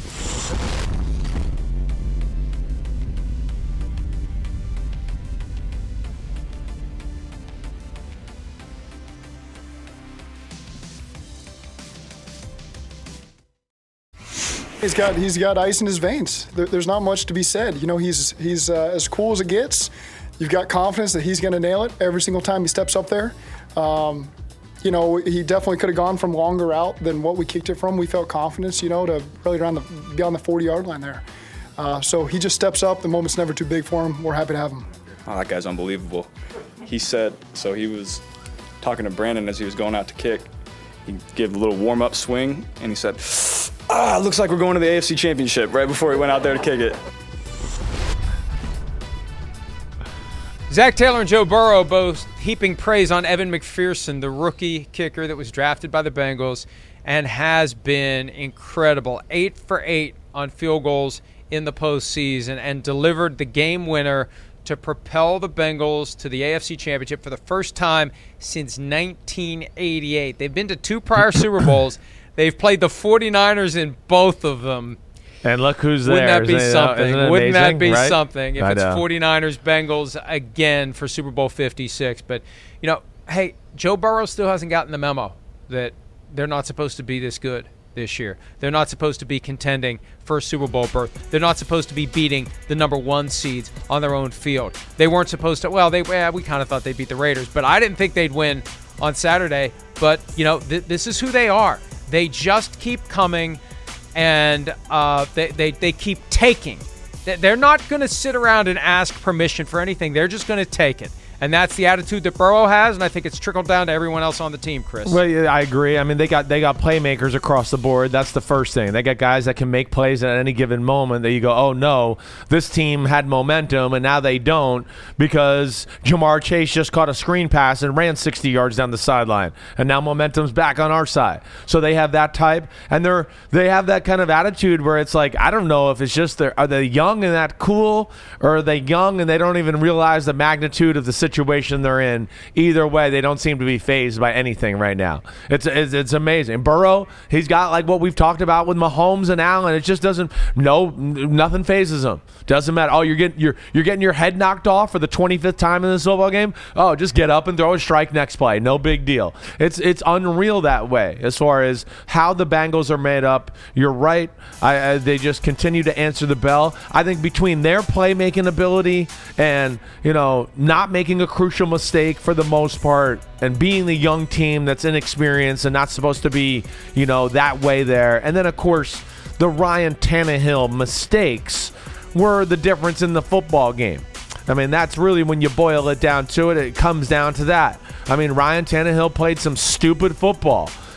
He's got he's got ice in his veins. There, there's not much to be said. You know, he's he's uh, as cool as it gets. You've got confidence that he's going to nail it every single time he steps up there. Um, you know, he definitely could have gone from longer out than what we kicked it from. We felt confidence, you know, to really around the beyond the forty-yard line there. Uh, so he just steps up. The moment's never too big for him. We're happy to have him. Oh, that guy's unbelievable. He said so. He was talking to Brandon as he was going out to kick. He gave a little warm-up swing, and he said, ah, looks like we're going to the A F C Championship right before he went out there to kick it. Zach Taylor and Joe Burrow both heaping praise on Evan McPherson, the rookie kicker that was drafted by the Bengals and has been incredible. Eight for eight on field goals in the postseason and delivered the game winner to propel the Bengals to the A F C Championship for the first time since nineteen eighty-eight. They've been to two prior Super Bowls. They've played the forty-niners in both of them. And look who's there. Wouldn't that be Isn't something? it Wouldn't that amazing, be right? something if I it's know. forty-niners Bengals again for Super Bowl fifty-six? But, you know, hey, Joe Burrow still hasn't gotten the memo that they're not supposed to be this good this year. They're not supposed to be contending for a Super Bowl berth. They're not supposed to be beating the number one seeds on their own field. They weren't supposed to. Well, they yeah, we kind of thought they'd beat the Raiders, but I didn't think they'd win on Saturday. But, you know, th- this is who they are. They just keep coming, and uh, they, they, they keep taking. They're not going to sit around and ask permission for anything. They're just going to take it. And that's the attitude that Burrow has, and I think it's trickled down to everyone else on the team, Chris. Well, yeah, I agree. I mean, they got they got playmakers across the board. That's the first thing. They got guys that can make plays at any given moment that you go, oh, no, this team had momentum, and now they don't because Jamar Chase just caught a screen pass and ran sixty yards down the sideline, and now momentum's back on our side. So they have that type, and they're they have that kind of attitude where it's like, I don't know if it's just they're, are they young and that cool, or are they young and they don't even realize the magnitude of the situation they're in. Either way, they don't seem to be fazed by anything right now. It's, it's it's amazing. Burrow, he's got like what we've talked about with Mahomes and Allen. It just doesn't. No, nothing phases him. Doesn't matter. Oh, you're getting you're you're getting your head knocked off for the twenty-fifth time in this football game. Oh, just get up and throw a strike next play. No big deal. It's it's unreal that way as far as how the Bengals are made up. You're right. I, I they just continue to answer the bell. I think between their playmaking ability and you know not making a crucial mistake for the most part and being the young team that's inexperienced and not supposed to be, you know, that way there. And then, of course, the Ryan Tannehill mistakes were the difference in the football game. I mean, that's really when you boil it down to it, it comes down to that. I mean, Ryan Tannehill played some stupid football.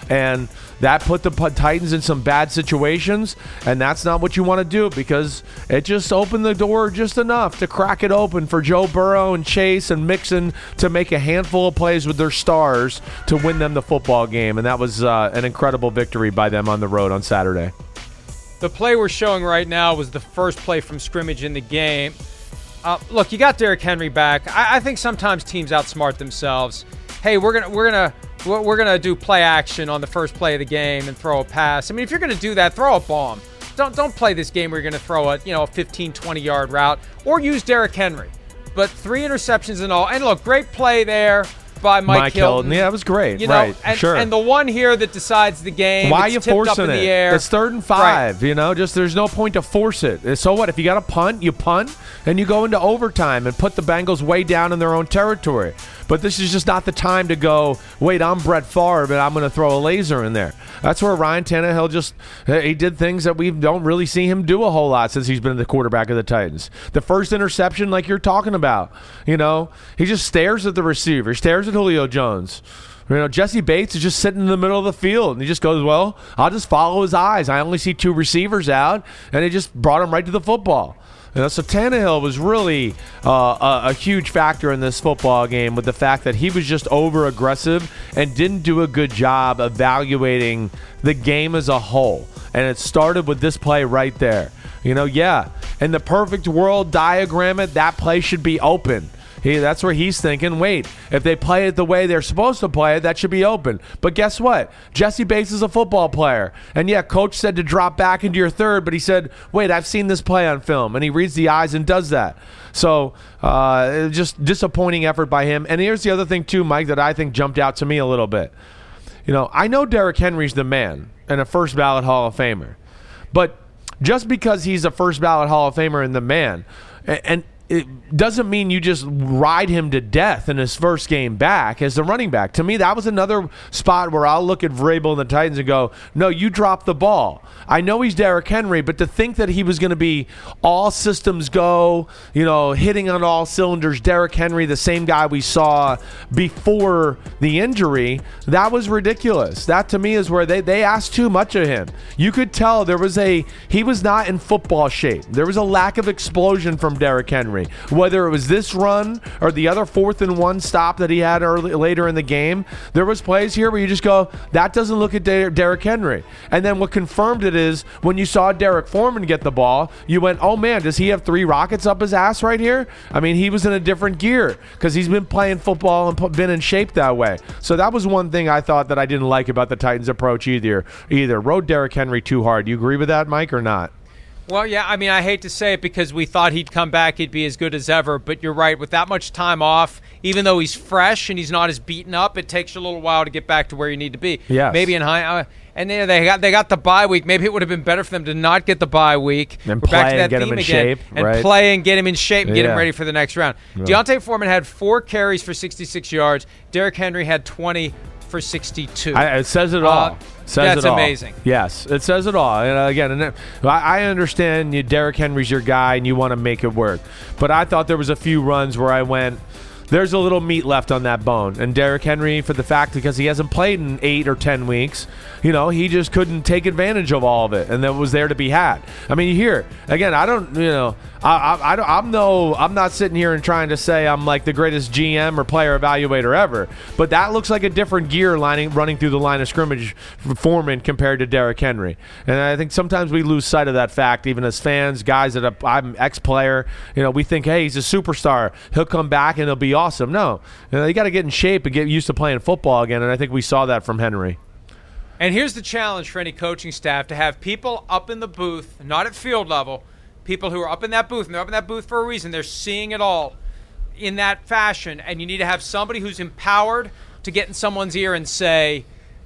And that put the Titans in some bad situations, and that's not what you want to do because it just opened the door just enough to crack it open for Joe Burrow and Chase and Mixon to make a handful of plays with their stars to win them the football game. And that was uh, an incredible victory by them on the road on Saturday. The play we're showing right now was the first play from scrimmage in the game. Uh, look, you got Derrick Henry back. I, I think sometimes teams outsmart themselves. Hey, we're gonna we're gonna we're gonna do play action on the first play of the game and throw a pass. I mean, if you're gonna do that, throw a bomb. Don't don't play this game where you're gonna throw a you know a fifteen, twenty yard route or use Derrick Henry. But three interceptions and all. And look, great play there by Mike, Mike Hilton. Hilton. Yeah, it was great. You know, right, and, sure. And the one here that decides the game. Why are it's you tipped forcing up in it? the air. It's third and five. Right. You know, just there's no point to force it. So what? If you got to punt, you punt, and you go into overtime and put the Bengals way down in their own territory. But this is just not the time to go, wait, I'm Brett Favre, but I'm going to throw a laser in there. That's where Ryan Tannehill just, he did things that we don't really see him do a whole lot since he's been the quarterback of the Titans. The first interception, like you're talking about, you know, he just stares at the receiver, stares at Julio Jones. You know, Jesse Bates is just sitting in the middle of the field, and he just goes, well, I'll just follow his eyes. I only see two receivers out, and he just brought him right to the football. You know, so Tannehill was really uh, a, a huge factor in this football game with the fact that he was just over-aggressive and didn't do a good job evaluating the game as a whole. And it started with this play right there. You know, yeah, in the perfect world, diagram it, that play should be open. He, that's where he's thinking, wait, if they play it the way they're supposed to play it, that should be open. But guess what? Jesse Bates is a football player. And, yeah, coach said to drop back into your third, but he said, wait, I've seen this play on film. And he reads the eyes and does that. So uh, just disappointing effort by him. And here's the other thing, too, Mike, that I think jumped out to me a little bit. You know, I know Derrick Henry's the man and a first ballot Hall of Famer. But just because he's a first ballot Hall of Famer and the man, and, and it doesn't mean you just ride him to death in his first game back as the running back. To me, that was another spot where I'll look at Vrabel and the Titans and go, no, you dropped the ball. I know he's Derrick Henry, but to think that he was going to be all systems go, you know, hitting on all cylinders, Derrick Henry, the same guy we saw before the injury, that was ridiculous. That to me is where they, they asked too much of him. You could tell there was a, he was not in football shape. There was a lack of explosion from Derrick Henry. Whether it was this run or the other fourth and one stop that he had early, later in the game, there was plays here where you just go, that doesn't look at Der- Derrick Henry. And then what confirmed it is when you saw Derek Foreman get the ball, you went, oh man, does he have three rockets up his ass right here? I mean, he was in a different gear because he's been playing football and put, been in shape that way. So that was one thing I thought that I didn't like about the Titans' approach either. Either rode Derrick Henry too hard. Do you agree with that, Mike, or not? Well, yeah, I mean, I hate to say it because we thought he'd come back, he'd be as good as ever, but you're right, with that much time off, even though he's fresh and he's not as beaten up, it takes you a little while to get back to where you need to be. Yes. Maybe in high, uh, and you know, they got they got the bye week. Maybe it would have been better for them to not get the bye week. And We're play back to that and get theme him in again, shape, and right? play and get him in shape and get Yeah. him ready for the next round. Yeah. Deontay Foreman had four carries for sixty-six yards. Derrick Henry had twenty for sixty-two. I, it says it all. Uh, says that's it all. amazing. Yes, it says it all. And uh, again, and it, I, I understand you, Derrick Henry's your guy and you want to make it work. But I thought there was a few runs where I went, there's a little meat left on that bone. And Derrick Henry, for the fact because he hasn't played in eight or ten weeks, you know, he just couldn't take advantage of all of it, and that was there to be had. I mean, here again, I don't, you know, I, I, I don't, I'm no, I'm not sitting here and trying to say I'm like the greatest G M or player evaluator ever, but that looks like a different gear lining running through the line of scrimmage for Foreman compared to Derrick Henry, and I think sometimes we lose sight of that fact, even as fans, guys that are, I'm ex-player, you know, we think, hey, he's a superstar, he'll come back and he'll be awesome. No, you know, you got to get in shape and get used to playing football again, and I think we saw that from Henry. And here's the challenge for any coaching staff, to have people up in the booth, not at field level, people who are up in that booth, and they're up in that booth for a reason. They're seeing it all in that fashion, and you need to have somebody who's empowered to get in someone's ear and say,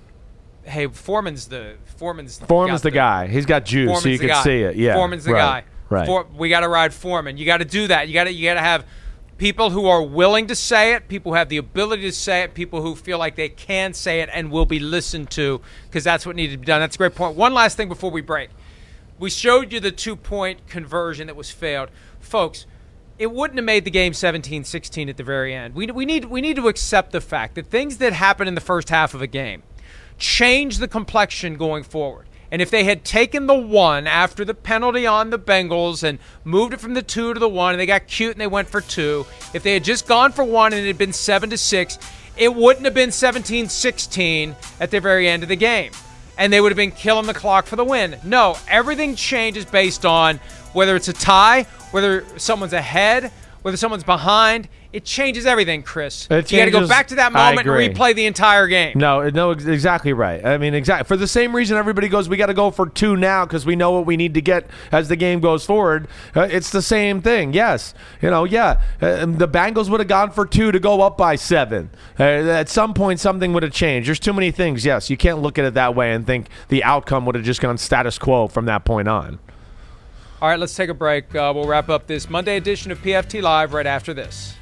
hey, Foreman's the Foreman's Foreman's the, the guy. He's got juice, Foreman's so you the can guy. see it. Yeah, Foreman's the right, guy. Right. For, we got to ride Foreman. You got to do that. You got to you got to have people who are willing to say it, people who have the ability to say it, people who feel like they can say it and will be listened to, because that's what needed to be done. That's a great point. One last thing before we break. We showed you the two-point conversion that was failed. Folks, it wouldn't have made the game seventeen sixteen at the very end. We, we, need, we need to accept the fact that things that happen in the first half of a game change the complexion going forward. And if they had taken the one after the penalty on the Bengals and moved it from the two to the one, and they got cute and they went for two, if they had just gone for one and it had been seven to six, it wouldn't have been seventeen sixteen at the very end of the game. And they would have been killing the clock for the win. No, everything changes based on whether it's a tie, whether someone's ahead, whether someone's behind. It changes everything, Chris. It you got to go changes- back to that I moment and agree. replay the entire game. No, no, ex- exactly right. I mean, exactly for the same reason everybody goes, we got to go for two now because we know what we need to get as the game goes forward. Uh, it's the same thing. Yes, you know, yeah. Uh, the Bengals would have gone for two to go up by seven. Uh, at some point, something would have changed. There's too many things. Yes, you can't look at it that way and think the outcome would have just gone status quo from that point on. All right, let's take a break. Uh, we'll wrap up this Monday edition of P F T Live right after this.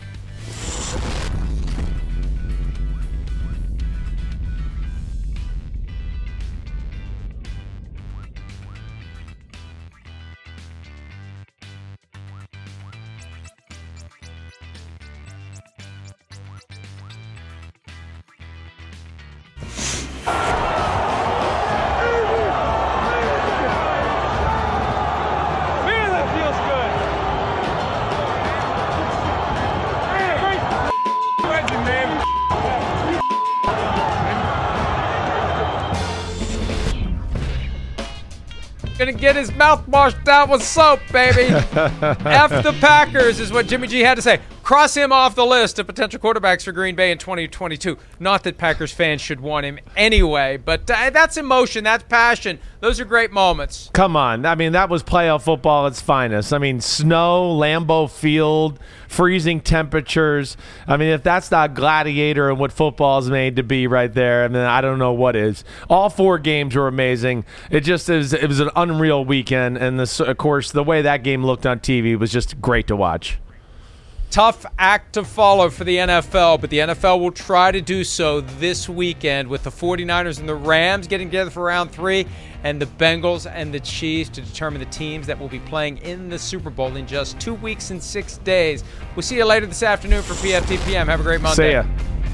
Gonna get his mouth washed out with soap, baby. F the Packers is what Jimmy G had to say. Cross him off the list of potential quarterbacks for Green Bay in twenty twenty-two. Not that Packers fans should want him anyway, but uh, that's emotion, that's passion. Those are great moments. Come on. I mean, that was playoff football at its finest. I mean, snow, Lambeau Field, freezing temperatures. I mean, if that's not gladiator and what football is made to be right there, I mean, I don't know what is. All four games were amazing. It just is, it was an unreal weekend. And, this, of course, the way that game looked on T V was just great to watch. Tough act to follow for the N F L, but the N F L will try to do so this weekend with the 49ers and the Rams getting together for round three and the Bengals and the Chiefs to determine the teams that will be playing in the Super Bowl in just two weeks and six days. We'll see you later this afternoon for P F T P M. Have a great Monday. See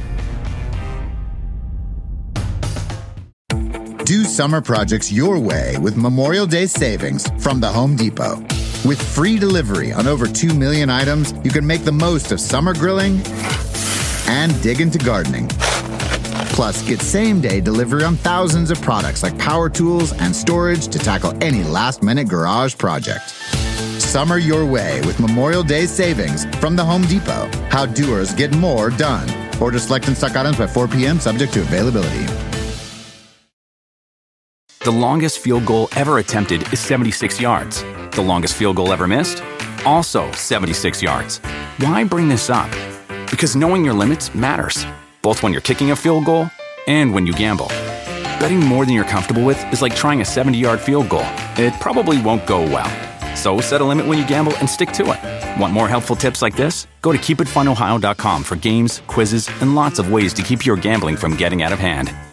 ya. Do summer projects your way with Memorial Day savings from the Home Depot. With free delivery on over two million items, you can make the most of summer grilling and dig into gardening. Plus, get same-day delivery on thousands of products like power tools and storage to tackle any last-minute garage project. Summer your way with Memorial Day savings from the Home Depot. How doers get more done. Order select and stock items by four p.m. subject to availability. The longest field goal ever attempted is seventy-six yards. The longest field goal ever missed? Also seventy-six yards. Why bring this up? Because knowing your limits matters, both when you're kicking a field goal and when you gamble. Betting more than you're comfortable with is like trying a seventy-yard field goal. It probably won't go well. So set a limit when you gamble and stick to it. Want more helpful tips like this? Go to keep it fun ohio dot com for games, quizzes, and lots of ways to keep your gambling from getting out of hand.